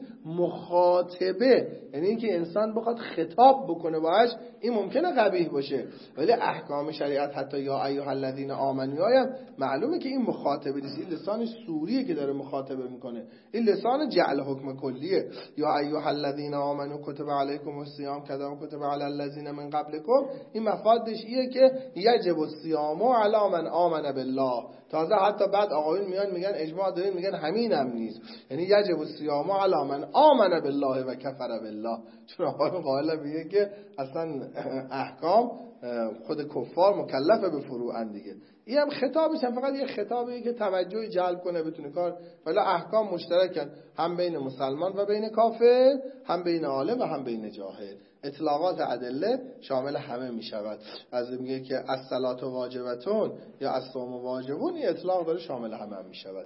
مخاطبه، یعنی اینکه انسان بخواد خطاب بکنه باش، این ممکنه قبیح باشه، ولی احکام شریعت حتی یا ایها الذین آمنو هم معلومه که این مخاطبه نیست، این لسان سوریه که داره مخاطبه میکنه، این لسان جعل حکم کلیه. یا ایها الذین آمنو کتب علیکم الصیام کذا کتب علی الذین من قبلکم، این مفادش اینه که یجب الصیام علی من آمن بالله. تازه حتی بعد آقایون میان میگن اجماع دارین، میگن همین هم نیست، یعنی یجب الصیام علی من آمن بالله و کفر بالله، چون آقایون قائل میگه که اصلا احکام خود کفار مکلفه به فروعن دیگه. این هم خطابش هم فقط یه خطابیه که توجه جلب کنه بتونه کار، ولی احکام مشترکن هم بین مسلمان و بین کافر، هم بین عالم و هم بین جاهل. اطلاقات ادله شامل همه می شود. از میگه که الصلاة واجبتون یا الصوم واجبون، این اطلاق داره شامل همه هم می شود.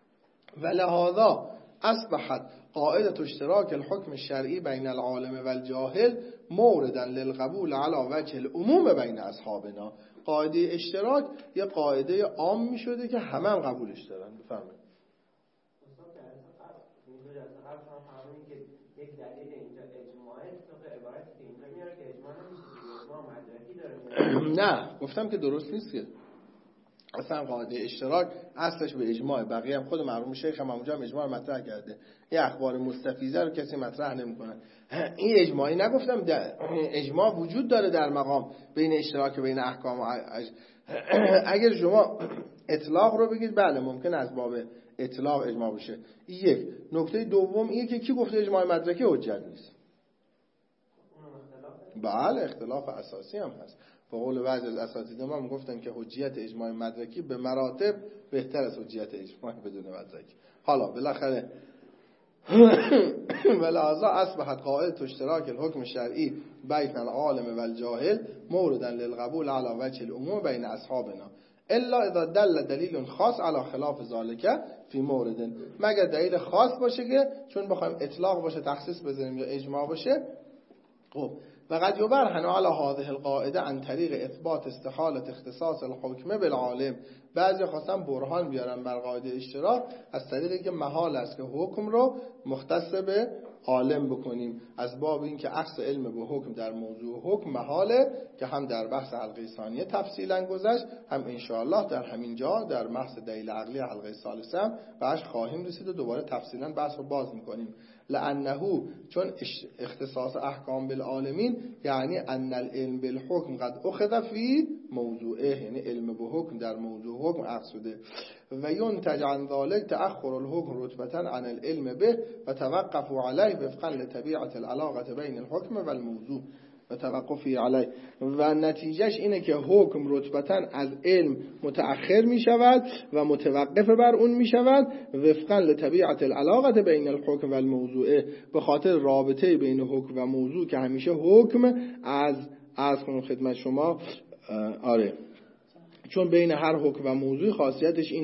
ولهذا اصبحت قاعده اشتراک الحکم الشرعی بین العالم و الجاهل موردا للقبول علی وجه العموم بین اصحابنا. قاعده اشتراک یه قاعده عام می شده که همه هم قبولش دارن. بفرمایید. یک دلیل اینجا اجماعه، تو عبارتی که اینجا میاره که اجماع نمیشه، اجماع مدرکی داره. نه گفتم که درست نیست که اصلا قاعده اشتراک اصلش به اجماع، بقیه هم خود مرحوم شیخ هم اونجا هم اجماع مطرح کرده. این اخبار مستفیضه رو کسی مطرح نمیکنه. این اجماعی نگفتم، اجماع وجود داره در مقام بین اشتراک بین احکام و اج... اگر شما اطلاق رو بگید بله ممکن از باب اطلاق اجماع بشه. یک نکته دوم اینه که کی گفته اجماع مدرکی حجت نیست؟ بله اختلاف اساسی هم هست. به قول بعضی از اساتید ما هم گفتن که حجیت اجماع مدرکی به مراتب بهتر از حجیت اجماع بدون مدرکی. حالا بالاخره ولهذا اصبحت قاعده اشتراک الحکم الشرعی بین العالم و الجاهل موردا للقبول علی وجه العموم بین اصحابنا الا اذا دل دلیل خاص علی خلاف ذالک فی مورد، مگر دلیل خاص باشه که چون بخوایم اطلاق باشه تخصیص بزنیم یا اجماع باشه. خب و قد یبرهن علی هذه القاعده عن طریق اثبات استحاله اختصاص الحکم بالعالم. بعضی خواستن برهان بیارن بر قاعده اشتراک از طریقی که محال است که حکم رو مختص به عالم بکنیم، از باب این که اخذ علم به حکم در موضوع حکم محاله، که هم در بحث حلقه ثانیه تفصیلا گذشت، هم انشاءالله در همین جا در بحث دلیل عقلی حلقه ثالثه هم بهش خواهیم رسید و دوباره تفصیلا بحث رو باز میکنیم. لانه چون اختصاص احکام بالعالمین یعنی ان العلم بالحکم قد اخذ فی موضوعه، یعنی علم به حکم در موضوع حکم اخذ شده. و ینتج عن ذلك تأخر الحكم رتبة عن العلم به و توقف علیه وفقا لطبیعة العلاقة بین الحکم و الموضوع و توقفی علیه. و نتیجهش اینه که حکم رتبة از علم متأخر می شود و متوقف بر اون می شود وفقا لطبیعة العلاقة بین الحکم و الموضوع، به خاطر رابطه بین حکم و موضوع که همیشه حکم از از کنم خدمت شما آره چون بین هر حکم و موضوع خاصیتش اینه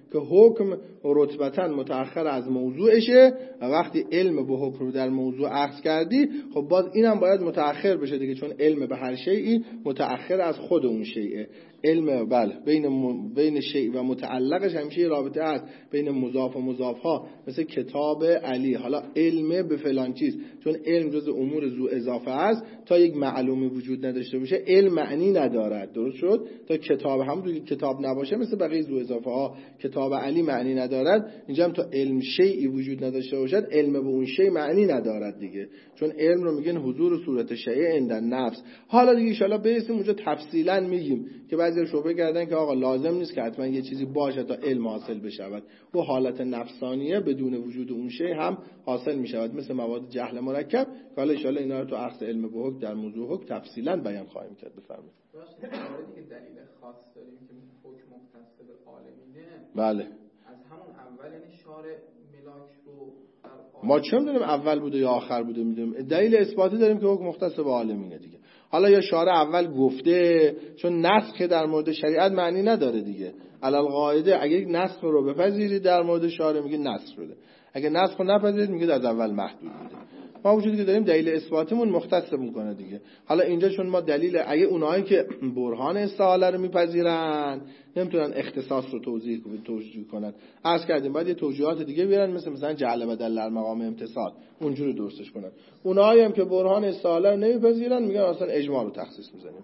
که حکم رتبتاً متأخر از موضوعشه و وقتی علم به حکم رو در موضوع اخذ کردی خب باز اینم باید متأخر بشه دیگه، چون علم به هر شیئی متأخر از خود اون شیئه. علم بله بین م... بین شیء و متعلقش همیشه رابطه هست بین مضاف و مضاف ها، مثل کتاب علی. حالا علم به فلان چیز، چون علم جز امور ذو اضافه است، تا یک معلومی وجود نداشته باشه علم معنی ندارد. درست شد؟ تا کتاب هم توی کتاب نباشه مثل بقیه ذو اضافه ها کتاب علی معنی ندارد، اینجا هم تا علم شیئی وجود نداشته باشد علم به اون شیء معنی ندارد دیگه، چون علم رو میگن حضور صورت شیء عند النفس. حالا دیگه ان شاء الله برسیم اونجا تفصیلا میگیم که بعضی شبهه کردن که آقا لازم نیست که حتما یه چیزی باشه تا علم حاصل بشود، و حالت نفسانیه بدون وجود اون شیء هم حاصل میشود، مثل مواد جهل مرکب که حالا ان شاء الله اینا رو تو اخذ علم به حکم در موضوع حکم تفصیلا بیان خواهیم کرد. بفرمایید. راست موردی که دلیل خاص داریم که حکم مختص به عالمینه، بله از همون اول یعنی شارع ملاک رو ما چه میدونیم اول بوده یا آخر بوده، میدونیم دلیل اثباتی داریم که حکم مختص به عالمینه دیگه. حالا یا شارع اول گفته، چون نسخ در مورد شریعت معنی نداره دیگه، علل قاعده اگه یک نسخ رو بپذیرید در مورد شارع میگه نسخ شده، اگه نسخ رو نپذیرید میگه از اول محدود بوده. ما وجودی که داریم دلیل اثباتیمون مختص میکنه دیگه. حالا اینجا چون ما دلیل اگه اونایی که برهان استعاله رو میپذیرن نمیتونن اختصاص رو توضیح توجیه کنن، عرض کردیم باید یه توجیهات دیگه بیارن، مثل مثلا جعل بدل در مقام امتثال اونجوری درستش کنن. اونایی هم که برهان استعاله رو نمیپذیرن میگن اصلا اجماع رو تخصیص میزنیم.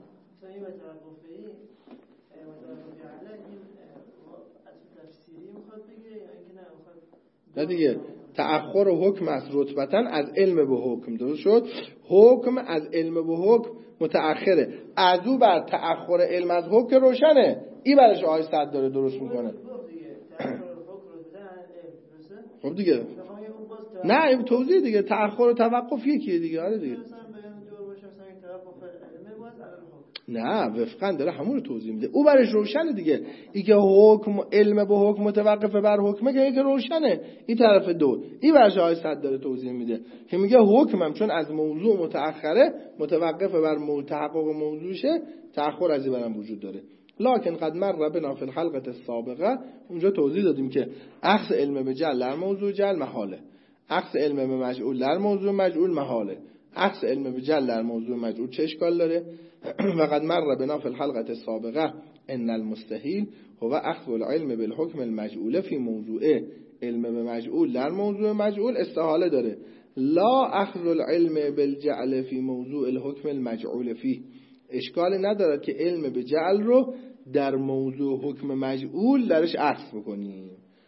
نه دیگه تأخر حکم از رتبتاً از علم به حکم. درست شد؟ حکم از علم به حکم متأخره، عدو بر تأخر علم از حکم روشنه. این برش آیه صد داره درست میکنه. خب دیگه نه این توضیح دیگه، تأخر و توقف یکیه دیگه. آره دیگه نه وفقاً داره همون رو توضیح میده، او برش روشنه دیگه. این که حکم علم به حکم متوقف بر حکمه که این که روشنه، این طرف دو. این برش آیه صد داره توضیح میده که میگه حکمم چون از موضوع متأخره متوقف بر تحقق موضوعشه، تأخر از این برم وجود داره. لکن قد مر بنا فی الحلقه السابقه اونجا توضیح دادیم که اخذ علم به جعل در موضوع جعل محاله، اخذ علم به مجعول در موضوع مجعول محاله، اخذ علم به جعل در موضوع مجعول چه اشکال داره؟ و قد مر بنا فی الحلقه السابقه ان المستحیل هو اخذ العلم بالحکم المجعول فی موضوعه. علم به مجعول در موضوع مجعول استحاله داره، لا اخذ العلم بالجعل فی موضوع الحکم المجعول فيه. اشکالی ندارد که علم به جعل رو در موضوع حکم مجعول درش اخذ بکنیم.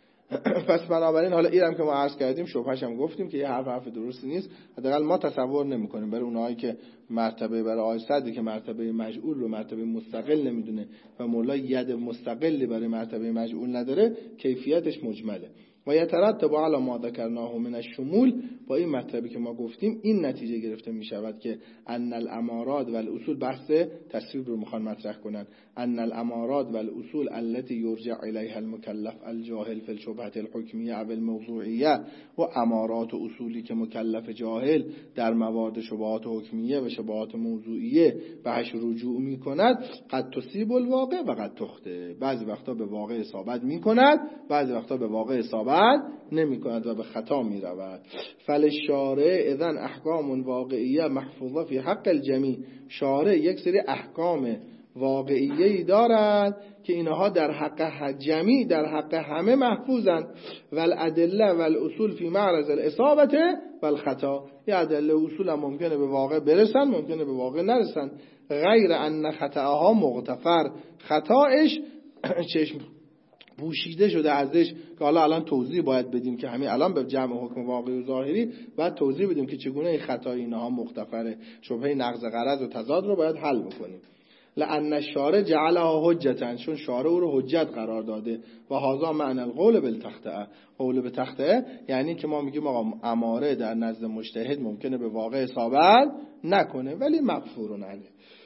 پس بنابراین حالا اینم که ما عرض کردیم شبهش هم گفتیم که یه حرف حرف درستی نیست، حداقل ما تصور نمی‌کنیم برای اونایی که مرتبه برای آیه صدی که مرتبه مجعول رو مرتبه مستقل نمیدونه و مولا ید مستقلی برای مرتبه مجعول نداره، کیفیتش مجمله. و یترتب علی ما ذکرناه من الشمول، با این مطلبی که ما گفتیم این نتیجه گرفته می شود که ان الامارات و الاصول، بحث تصویب رو میخوان مطرح کنن، ان الامارات و الاصول التي یرجع الیها المکلف الجاهل فی الشبهه الحکمیه او الموضوعیه، و امارات و اصولی که مکلف جاهل در موارد شبهات حکمیه و شبهات موضوعیه بهش رجوع می کند، قد تصیب الواقع و قد تخطئ. بعضی وقتا به واقع اصابت می کند، بعضی وقتا به واقع اصابت نمی کند و به خطا می رود. فالشارع اذن احکام واقعیه محفوظه فی حق الجمیع. شارع یک سری احکام واقعیه‌ای دارد که اینها در حق جمیع، در حق همه محفوظند. والادله والاصول فی معرض الاصابه والخطا. یه ادله اصول هم ممکنه به واقع برسن، ممکنه به واقع نرسن. غیر ان خطاها مغتفر، خطاش چشم پوشیده شده ازش، که حالا الان توضیح باید بدیم که همین الان به جمع حکم واقعی و ظاهری باید توضیح بدیم که چگونه این خطای اینها مغتفره. شبهه نقض غرض و تضاد رو باید حل بکنیم. لأن الشارع جعلها حجتا، چون شارع او رو حجت قرار داده. و هذا معنی القول بالتخطئه. قول به تخطئه یعنی که ما میگیم آقا اماره در نزد مجتهد ممکنه به واقع اصابت نکنه ولی مغفور عنه.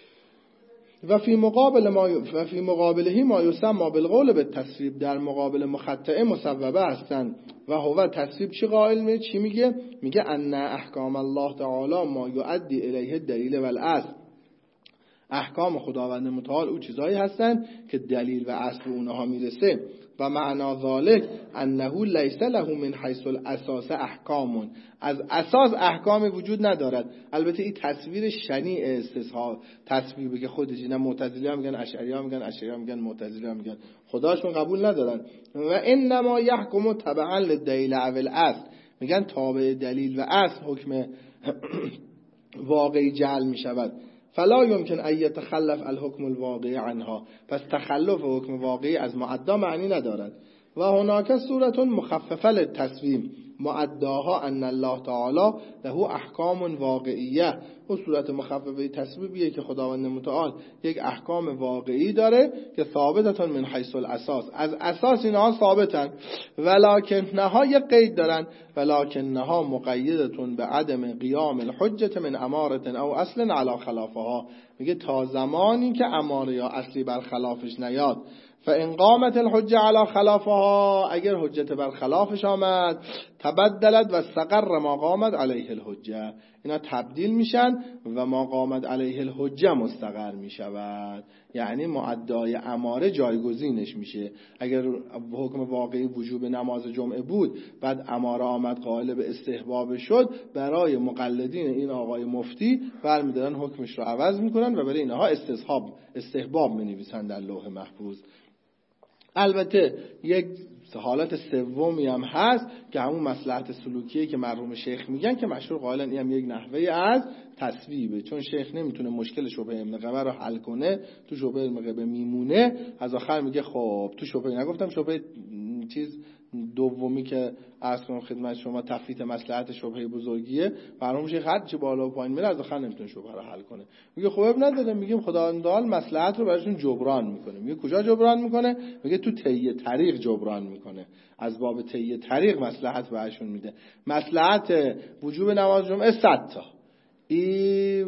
و فی مقابل ما و فی مقابله ما یسمى بالقول بالتصویب، در مقابل مخطئه مصوبه هستند. و هو تصویب چی قائل میگه؟ چی میگه؟ میگه ان احکام الله تعالی ما یؤدی الیه الدلیل والاصل. احکام خداوند متعال او چیزایی هستن که دلیل و اصل اونها میرسه. و معنا ذالک انه لیس له من حیث الاساس احکام، از اساس احکام وجود ندارد. البته این تصویر شنیع استصحاب تصویری که خودش اینا معتزلی ها میگن، اشعری ها میگن، اشعری ها میگن، معتزلی ها میگن، خداشون قبول ندارن. و انما یحکم تبعا للدلیل او الاصل، میگن تابع دلیل و اصل حکم واقعی جعل میشود. فلا یمکن ان یتخلف الحکم الواقعی عنها، پس تخلف حکم واقعی از معدا معنی ندارد. و هناک صورت مخففه للتصویم معداها ان الله تعالی له احکام واقعیه، و صورت مخففه تصویبیه که خداوند متعال یک احکام واقعی داره که ثابتتون من حیث الاساس، از اساس اینها ثابتن، ولکن نها یک قید دارن، ولکن نها مقیدتون به عدم قیام الحجت من امارت او اصل علی خلافها، میگه تا زمانی که اماره یا اصلی بر خلافش نیاد. فان قامت الحجه علی خلافها، اگر حجت بر خلافش آمد، تبدلت و استقر ما قامت علیه الحجه، اینا تبدیل میشن و ما قامت علیه الحجه مستقر میشود، یعنی معدای اماره جایگزینش میشه. اگر حکم واقعی وجوب نماز جمعه بود، بعد اماره آمد قائل به استحباب شد، برای مقلدین این آقای مفتی برمیدارن حکمش رو عوض میکنن و برای اینها استصحاب استحباب مینویسن در لوح محفوظ. البته یک حالت سومی هم هست که همون مصلحت سلوکیه که مرحوم شیخ میگن، که مشهور قائلن این هم یک نحوه از تصویبه، چون شیخ نمیتونه مشکل شبهه ابن قبه رو حل کنه، تو شبهه ابن قبه میمونه، از آخر میگه خب تو شبهه نگفتم، شبهه چیز دومی که عرض کنم خدمت شما تفویت مصلحت شبهه بزرگیه، مرحوم شیخ هر چه بالا و پایین میره از آخر نمیتونه شبهه رو حل کنه، میگه خب اب نداره، میگیم خداوند تعالی مصلحت رو براشون جبران میکنه. میگه کجا جبران میکنه؟ میگه تو طی طریق جبران میکنه، از باب طی طریق مصلحت براشون میده. مصلحت وجوب نماز جمعه صد تا، این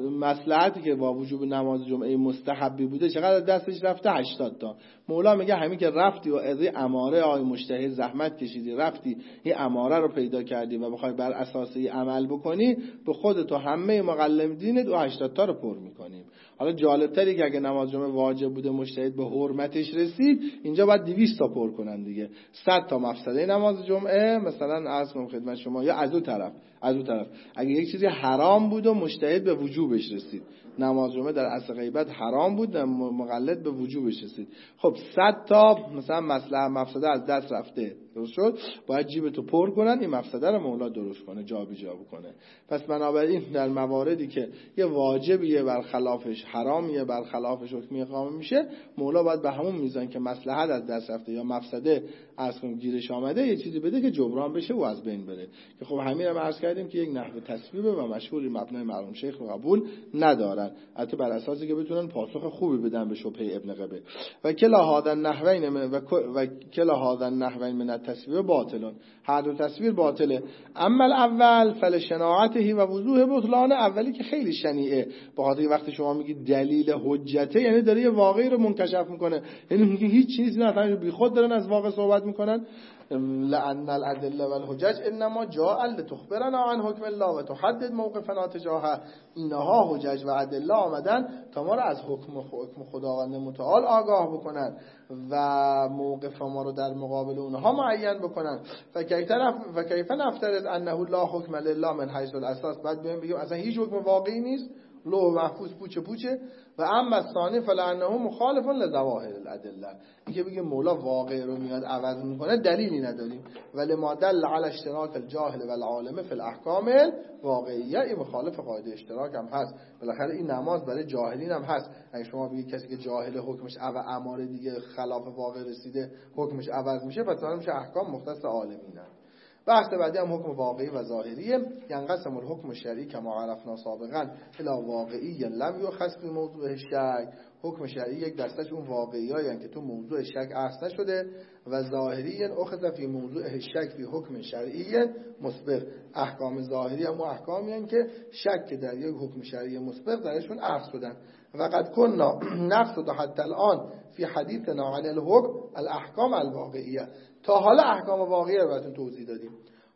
مصلحتی که با وجوب نماز جمعه مستحبی بوده چقدر دستش رفته؟ هشتاد تا. مولا میگه همین که رفتی و از این اماره آی مجتهد زحمت کشیدی، رفتی این اماره رو پیدا کردی و بخوای بر اساس این عمل بکنی، به خودت و همه مقلدینت و هشتاد تا رو پر میکنیم. حالا جالبتری که اگه نماز جمعه واجب بوده مجتهد به حرمتش رسید، اینجا باید دویست تا پر کنن دیگه. صد تا مفسده نماز جمعه مثلا عرض کنم خدمت شما، یا از اون طرف از اون طرف اگه یک چیزی حرام بود و مجتهد به وجوبش رسید، نماز جمعه در اصل غیبت حرام بود، مقلد به وجوبش رسید، خب صد تا مثلا مصلحت مفسده از دست رفته، درست شد، باید جیبتو پر کنن، این مفسده رو مولا درست کنه، جابجا بکنه. پس بنابراین در مواردی که یه واجبیه برخلافش حرامیه، برخلافش حکمی اقامه میشه، مولا باید به همون میزان که مصلحت از دست رفته یا مفسده از اون گیرش آمده یه چیزی بده که جبران بشه و از بین بره. که خب همین رو عرض کردیم که یک نحوه تصویبه و مشهور مبنای مرحوم شیخ رو قبول ندارن، البته بر اساسی که بتونن پاسخ خوبی بدن به شبهه ابن قبه. و کلا هذا النحوین و و کلا هذا النحوین من التصویب باطلون، هر دو تصویر باطله. اما الاول فلشناعته و وضوح بطلان، اولی که خیلی شنیعه، با خاطر وقتی شما میگید دلیل حجته یعنی داره یه واقعی رو منکشف میکنه، یعنی میگه هیچ چیزی نه، بی خود دارن از واقع صحبت میکنن. لأن الأدلة والحجج انما جاء لتخبرنا عن حکم الله و تحدد موقفنا تجاهه، اینها حجج و ادله آمدن تا ما رو از حکم حکم خداوند متعال آگاه بکنن و موقف ما رو در مقابل اونها معین بکنن. و کیف نفترض انه لا حکم لله من حیث الاساس، بعد بیایم بگیم اصلا هیچ حکم واقعی نیست، لوح محفوظ پوچه پوچه. و اما الثانی فلانه مخالف لظواهر الادله، اینکه بگیم مولا واقع رو میاد عوض میکنه دلیلی نداریم. ولی ما دل علی اشتراک الجاهل والعالم فی الاحکام واقعیه، این مخالف قاعده اشتراک هم هست. بالاخره این نماز برای جاهلین هم هست. اگه شما بگید کسی که جاهل حکمش او اماره دیگه خلاف واقع رسیده حکمش عوض میشه، پس اون میشه احکام مختص عالمینه. بحث بعدی هم حکم واقعی و ظاهریه. ینقسم الحکم الشرعی کما عرفنا سابقا الی واقعی لم یؤخذ فی موضوع شک، حکم شرعی یک دستش اون واقعیایی هستند که تو موضوع شک اخذ نشده، و ظاهری اخذ فی موضوع شک فی حکم شرعی مسبق، احکام ظاهری هم احکامی هستند که شک در یک حکم شرعی مسبق درشون اخذ شدن. و قد کنا نقصد حتی الان فی حدیثنا عن الحکم الاحکام الواقعیه، تا حالا احکام واقعی رو براتون توضیح دادیم.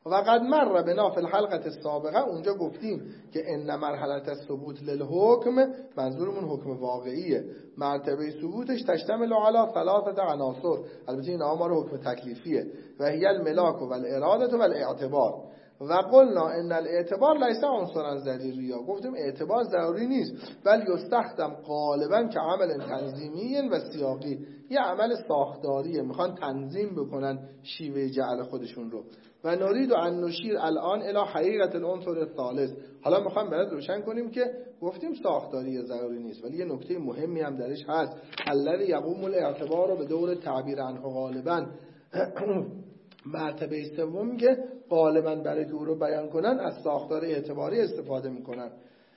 و قد مر بنا فی الحلقه السابقه اونجا گفتیم که ان مرحله الثبوت للحکم منظورمون حکم واقعیه، مرتبه ثبوتش تشتمل علی ثلاثه عناصر، البته این ما رو حکم تکلیفیه، و هی الملاک و الاراده و الاعتبار. و قلنا ان الاعتبار لیس عنصرا ضروریه، گفتیم اعتبار ضروری نیست، بل یستخدم غالبا که عمل تنظیمی و سیاقی، یه عمل ساختاریه، میخوان تنظیم بکنن شیوه جعل خودشون رو. و نرید ان نشیر الان الی حقیقت العنصر الثالث، حالا میخوام برات روشن کنیم که گفتیم ساختاری ضروری نیست، ولی یه نکته مهمی هم درش هست، الذی یقوم الاعتبار به دور تعبیر عنه غالبا. مرتبه سوم که غالبا برای که او رو بیان کنن از ساختار اعتباری استفاده میکنن.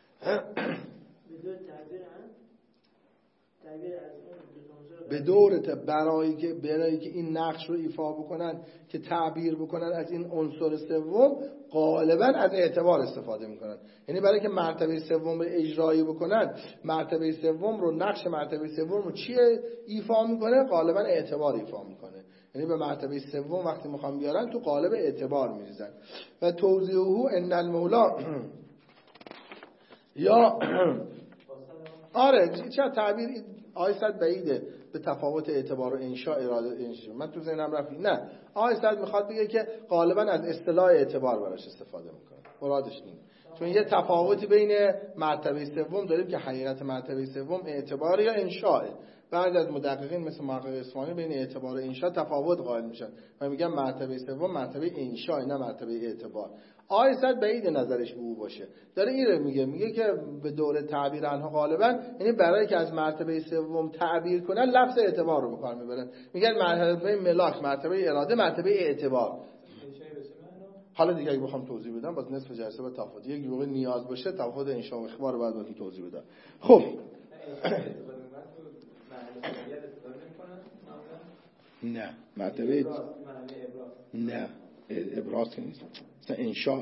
به دور برای که برای که این نقش رو ایفا بکنن که تعبیر بکنن از این عنصر سوم، غالبا از اعتبار استفاده میکنن. یعنی برای که مرتبه سوم رو اجرایی بکنن، مرتبه سوم رو نقش مرتبه سوم رو چیه ایفا میکنه؟ غالبا اعتبار ایفا میکنه. یعنی به مرتبه سوم وقتی میخوام بیارن تو قالب اعتبار میریزن. و توضیحه ان المولا یا آره چه تعبیر آیست بعیده به تفاوت اعتبار و انشاء اراده انشاء. من تو ذهنم رفت نه، آیست میخواد بگه که غالبا از اصطلاح اعتبار براش استفاده میکنه، مرادش اینه. چون یه تفاوتی بین مرتبه سوم داریم که حقیقت مرتبه سوم اعتبار یا انشاء. بعد از مدققین مثل محقق اصفهانی بین اعتبار و انشاء تفاوت قائل میشن و میگن مرتبه سوم مرتبه انشاء نه مرتبه اعتبار. آیست بعید نظرش به او باشه، داره این رو میگه، میگه که به دور تعبیر عنها غالبا، یعنی برای که از مرتبه سوم تعبیر کنن لفظ اعتبار رو به کار میبرن، میگن مرتبه ملاک، مرتبه اراده، مرتبه اعتبار. حالا دیگه اگه بخوام توضیح بدم باز نصف جلسه با تفاوت، یک موقع نیاز باشه تفاوت انشاء و اخبار رو بعد بهتون توضیح بدم. خب نه مرتبه نه ابراز که نیست، مثلا انشاء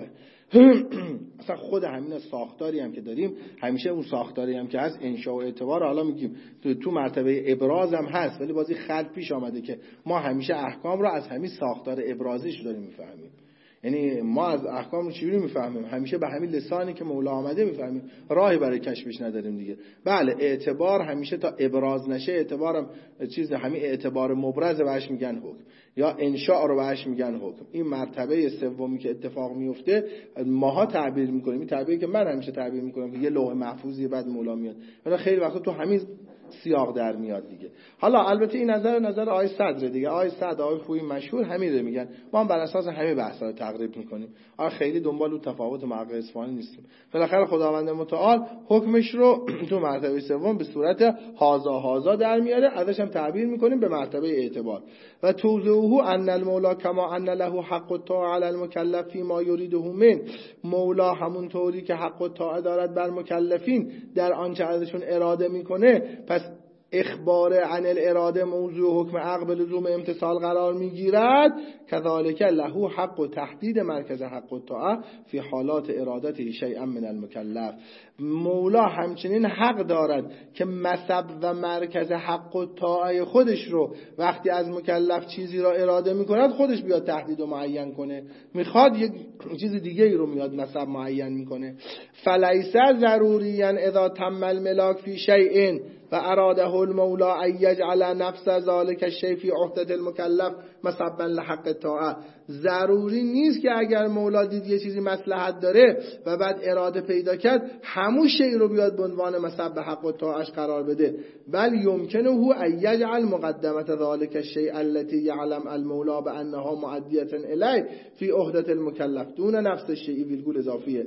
اصلا خود همین ساختاری هم که داریم، همیشه اون ساختاری هم که هست انشاء و اعتبار، حالا میگیم تو, تو مرتبه ابراز هم هست، ولی بازی خلط پیش آمده که ما همیشه احکام رو از همین ساختار ابرازیش داریم میفهمیم. یعنی ما از احکام رو چجوری میفهمیم؟ همیشه به همین لسانی که مولا آمده میفهمیم، راهی برای کشفش نداریم دیگه. بله اعتبار همیشه تا ابراز نشه، اعتبارم چیز همین اعتبار مبرز بهش میگن حکم، یا انشاء رو بهش میگن حکم. این مرتبه سومی که اتفاق میفته ماها تعبیر میکنیم، این تعبیری که من همیشه تعبیر میکنم که یه لوح محفوظی بعد مولا میاد، ولی خیلی وقتا تو همین سیاق در میاد دیگه. حالا البته این نظر نظر آقای صدر دیگه، آقای صدر آقای خوبی مشهور همین رو میگن، ما هم بر اساس همین بحثا رو تقریب میکنیم. آقا خیلی دنبال اون تفاوت محقق اصفهانی نیستیم. بالاخره خداوند متعال حکمش رو تو مرتبه سوم به صورت هازا هازا در میاره، ازش هم تعبیر میکنیم به مرتبه اعتبار. و توضیحه ان المولا کما ان له حق الطاعه علی المکلف فيما یریده من، مولا همون طوری که حق الطاعه دارد بر مکلفین در آنچه ازشون اراده میکنه، پس اخبار عن الاراده موضوع حکم عقب لزوم امتصال قرار میگیرد، کذالک له حق تحدید مرکز حق الطاعه فی حالات ارادته شیئا من المکلف. مولا همچنین حق دارد که مصب و مرکز حق الطاعه خودش رو وقتی از مکلف چیزی را اراده میکند خودش بیاد تحدید و معین کنه، میخواد یک چیز دیگه ای رو میاد مصب معین میکنه. فلیس ضروریا اذا تم الملاک فی شیء و اراده المولا ان یجعل نفس ذلك الشیء فی عهده المکلف مصبا لحق الطاعه. ضروری نیست که اگر مولا دید یه چیزی مصلحت داره و بعد اراده پیدا کرد همون شیء رو بیاد به عنوان مصب حق الطاعهش قرار بده، بل یمکنه ان یجعل مقدمه ذلك الشیء التي یعلم المولا بانها معدیه الیه فی عهده المکلف دون نفس الشیء ویرگول اضافیه.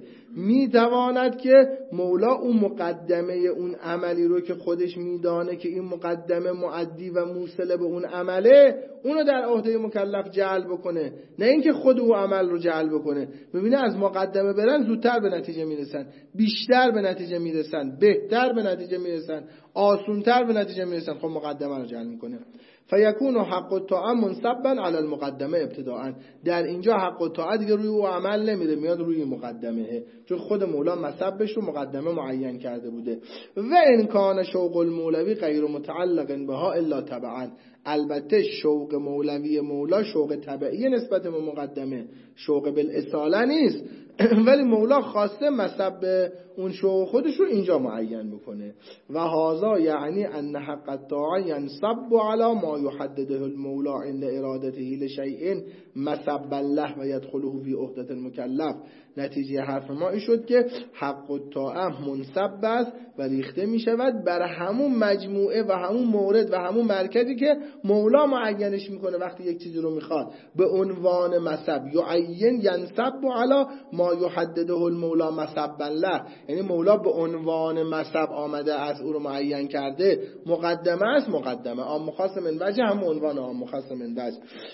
میتواند که مولا اون مقدمه اون عملی رو که خودش میدانه که این مقدمه معدی و موصله به اون عمله، اونو در عهده مکلف جعل بکنه، نه اینکه خود او عمل رو جعل بکنه. ببینه از مقدمه برن زودتر به نتیجه میرسن، بیشتر به نتیجه میرسن، بهتر به نتیجه میرسن، آسونتر به نتیجه میرسن، خب مقدمه رو جعل میکنه. فیکون حق الطاعه منصبا علی المقدمه ابتداء. در اینجا حق الطاعه دیگه روی او عمل نمیره، میاد روی مقدمه، چون خود مولا مصبش رو مقدمه معین کرده بوده. و ان کان شوق المولوی غیر متعلق بها الا تبعا. البته شوق مولوی مولا شوق طبعی نسبت به مقدمه، شوق بالاصاله نیست، ولی مولا خواسته مصب اون شوق خودش رو اینجا معین بکنه. و هذا یعنی ان حق الطاعه ينصب على ما يحدده المولا عند ارادته لشیء مصب له و يدخله في عهده المکلف. نتیجه حرف ما این شد که حق الطاعه منصب است و ریخته می شود بر همون مجموعه و همون مورد و همون مرکزی که مولا معینش میکنه. وقتی یک چیزی رو میخواد به عنوان مصب یعین ینصب علی ما یحدده المولا مصبا له، یعنی مولا به عنوان مصب آمده است، او رو معین کرده، مقدمه است، مقدمه عام مخصص من وجه هم عنوان عام مخصص من وجه.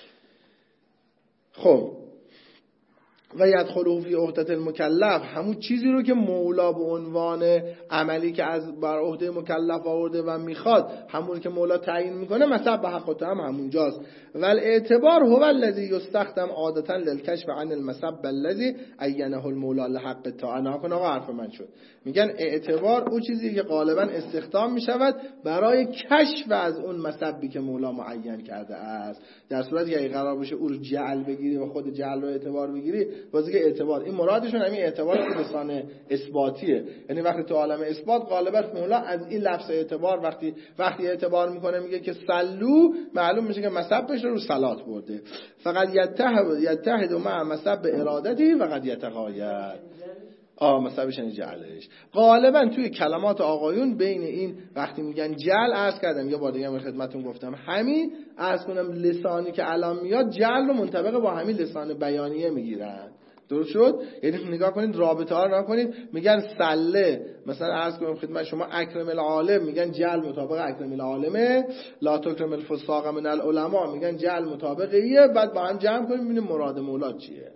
خب و یدخله فی عهده المکلف، همون چیزی رو که مولا به عنوان عملی که از بر عهده مکلف آورده و میخواد، همون که مولا تعیین میکنه، مثلا به حق هم همونجاست. و الاعتبار هو الذی یستخدم عادتا للکشف عن المصب الذی عینه المولا لحق الطاعه. نکن آقا حرف من شد. میگن اعتبار اون چیزی که غالبا استخدام میشود برای کشف از اون مصبی که مولا معین کرده است. در صورتی که قرار باشه او رو جعل بگیری و خود جعل رو اعتبار بگیری، واسه که اعتبار این مرادشون همین اعتبار که لسان اثباتیه، یعنی وقتی تو عالم اثبات غالبا مولا از این لفظ اعتبار وقتی وقتی اعتبار میکنه میگه که سلو، معلوم میشه که مصبش رو صلات برده. فقط یتحد یتحد مع مصب ارادتی و قد یتغایر. آه مصبش یعنی جعلش. غالبا توی کلمات آقایون بین این وقتی میگن جعل، عرض کردم یه بار دیگه من خدمتتون گفتم، همین عرض کنم لسانی که الان میاد جعل رو منطبق با همین لسان بیانیه میگیرن. درست شد؟ یعنی نگاه کنید رابطه ها رو نگاه کنید، میگن سله مثلا عرض کنم خدمت شما اکرم العالم، میگن جعل مطابق اکرم العالمه، لا تکرم الفساق من العلماء، میگن جعل مطابق ایه. بعد با هم جمع کنیم ببینیم مراد مولا چیه.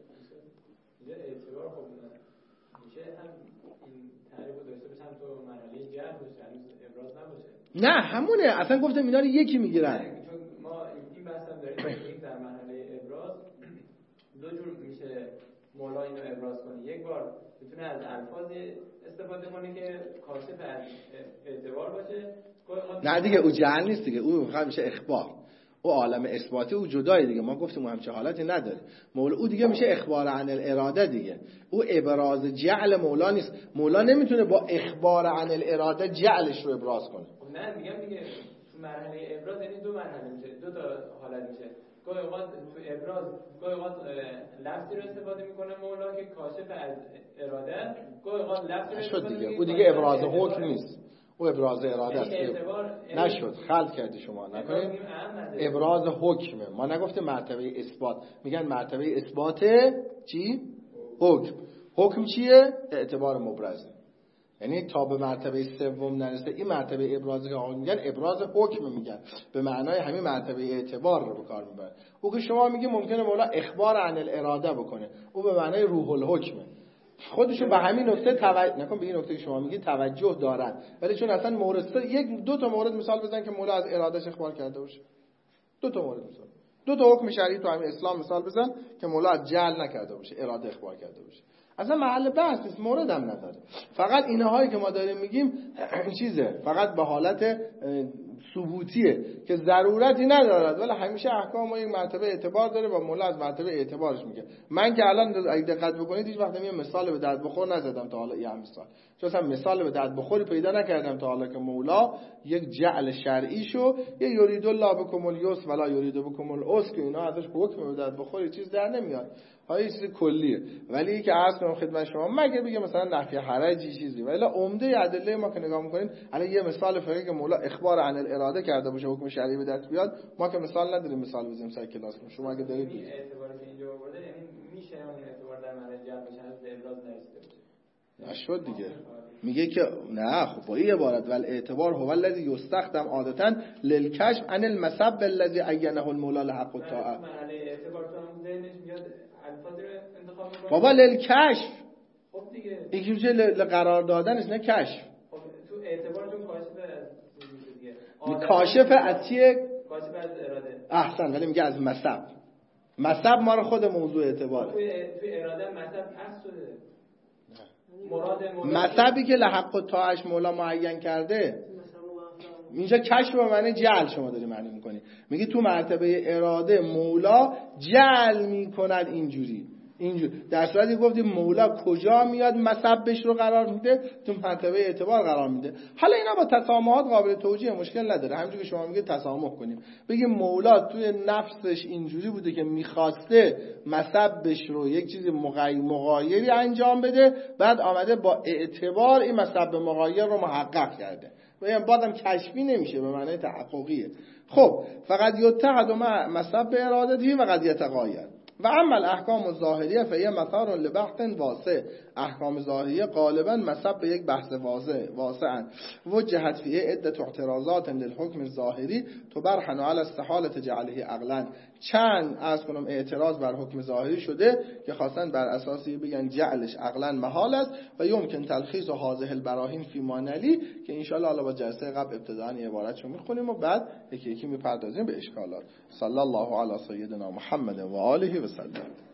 نه همونه، اصلا گفتم اینا رو یکی میگیرن. چون ما این بحث هم داریم در مرحله ابراز دو جور میشه مولا اینو ابراز کنه. یک بار میتونه از الفاظ استفاده کنه که کاشف از اعتبار باشه. نه دیگه او جعل نیست دیگه، او میشه اخبار. او عالم اثباتی او جدای دیگه، ما گفتیم او همچه حالتی نداره. مولا او دیگه میشه اخبار عن الاراده دیگه، او ابراز جعل مولا نیست. مولا نمیتونه با اخبار عن الاراده جعلش رو ابراز کنه. نه میگم دیگه تو مرحله ابراز یعنی دو مرحله میشه، دو تا حالت میشه. گاهی اوقات تو ابراز گاهی اوقات لفظی رو استفاده میکنه مولا که کاشف از اراده، گاهی اوقات لفظی رو استفاده دیگه. او دیگه ابراز حکم نیست، او ابراز اراده است. نشد خلط کردی شما، نکنید ابراز حکمه. ما نگفتیم مرتبه اثبات، میگن مرتبه اثبات چی؟ حکم. حکم چیه؟ اعتبار مبرزه. یعنی تا به مرتبه سوم نرسه این مرتبه ابرازی که آقا میگن ابراز حکم میگن، به معنای همین مرتبه اعتبار رو به کار میبرن. او که شما میگه ممکنه مولا اخبار عن الاراده بکنه، او به معنای روح الحکمه. خودشون به همین نکته توجه نکن، به این نکته که شما میگی توجه دارن، ولی چون اصلا مورد یک دو تا مورد مثال بزن که مولا از ارادهش اخبار کرده باشه. دو تا مورد مثال، دو تا حکم شرعی تو همین اسلام مثال بزن که مولا از جعل نکرده باشه، اراده اخبار کرده باشه. اصلا محل بحث نیست، مورد هم نداره. فقط اینهایی که ما داریم میگیم چیزه، فقط به حالت ثبوتیه که ضرورتی ندارد، ولی همیشه احکام ما یک مرتبه اعتبار داره و مولا از مرتبه اعتبارش میگه. من که الان اگه دقت بکنید هیچ وقت یه مثال به درد بخور نزدم تا حالا، یه مثال چون اصلا مثال به درد بخوری پیدا نکردم تا حالا که مولا یک جعل شرعی شو، یه یرید الله بکم الیسر ولا یرید بکم العسر، که اینا ازش حکم به درد بخوری چیز در نمیاد، های چیز کلیه. ولی که عرض کنم خدمت شما مگه بگه مثلا نفی حرجی چیزی، ولی عمده ادله ما که نگاه میکنین الان یه مثال فقهی که مولا اخبار عن الاراده کرده باشه حکم شرعی به دست بیاد، ما که مثال نداریم مثال بزنیم سر کلاس کنیم. شما اگه دارید این اعتباری که اینجا آورده یعنی میشه اون اعتبار در معنی جعل بشه از ابراز نرسیده باشه. نشد دیگه. میگه که نه خب با این عبارت ول اعتبار هو الذی یستخدم عادتا للکشف عن المصب الذی عینه المولا لحق الطاعه. مرحله اعتبار تو هم ذهنش میاد الفاظی رو انتخاب میکنه. بابا للکشف. خب دیگه این میشه لقرار دادنش، نه کشف. خب تو اعتبار چون کاشف از دیگه. کاشف از چیه؟ کاشف از احسن، ولی میگه از مصب. مصب ما رو خود موضوع اعتباره. توی توی اراده مصب پس شده. مراد مولا مصبی که لحق و طاعش مولا معین کرده، اینجا کشف به معنی جعل شما داری معنی میکنی. میگی تو مرتبه اراده مولا جعل میکند اینجوری اینجوری. در صورتی گفتیم مولا کجا میاد مصبش رو قرار میده؟ تو مرتبه اعتبار قرار میده. حالا اینا با تسامحات قابل توجیه، مشکل نداره. همونجوری که شما میگید تسامح کنیم، بگیم مولا توی نفسش اینجوری بوده که میخواسته مصبش رو یک چیز مغایری انجام بده، بعد آمده با اعتبار این مصب مغایر رو محقق کرده. بگم بازم کشفی نمیشه، به معنی تحققیه. خب فقط یتحد مع مصب ارادتی و قد یتغایر. و اما الاحکام الظاهریه فهی مثار لبحث واسع. احکام ظاهریه غالبا مصب به یک بحث واضح واسع وجهت فیه عده اعتراضات للحکم الظاهری تبرهن علی استحاله جعله عقلا. چند از کنم اعتراض بر حکم ظاهری شده که خواستن بر اساسی بگن جعلش عقلا محال است و یمکن تلخیص و هذه البراهین فی ما نلی، که ان شاء الله حالا با جلسه قبل ابتداء عبارتشو میخونیم و بعد یکی یکی میپردازیم به اشکالات. صلی الله علی سیدنا محمد و آله و سلم.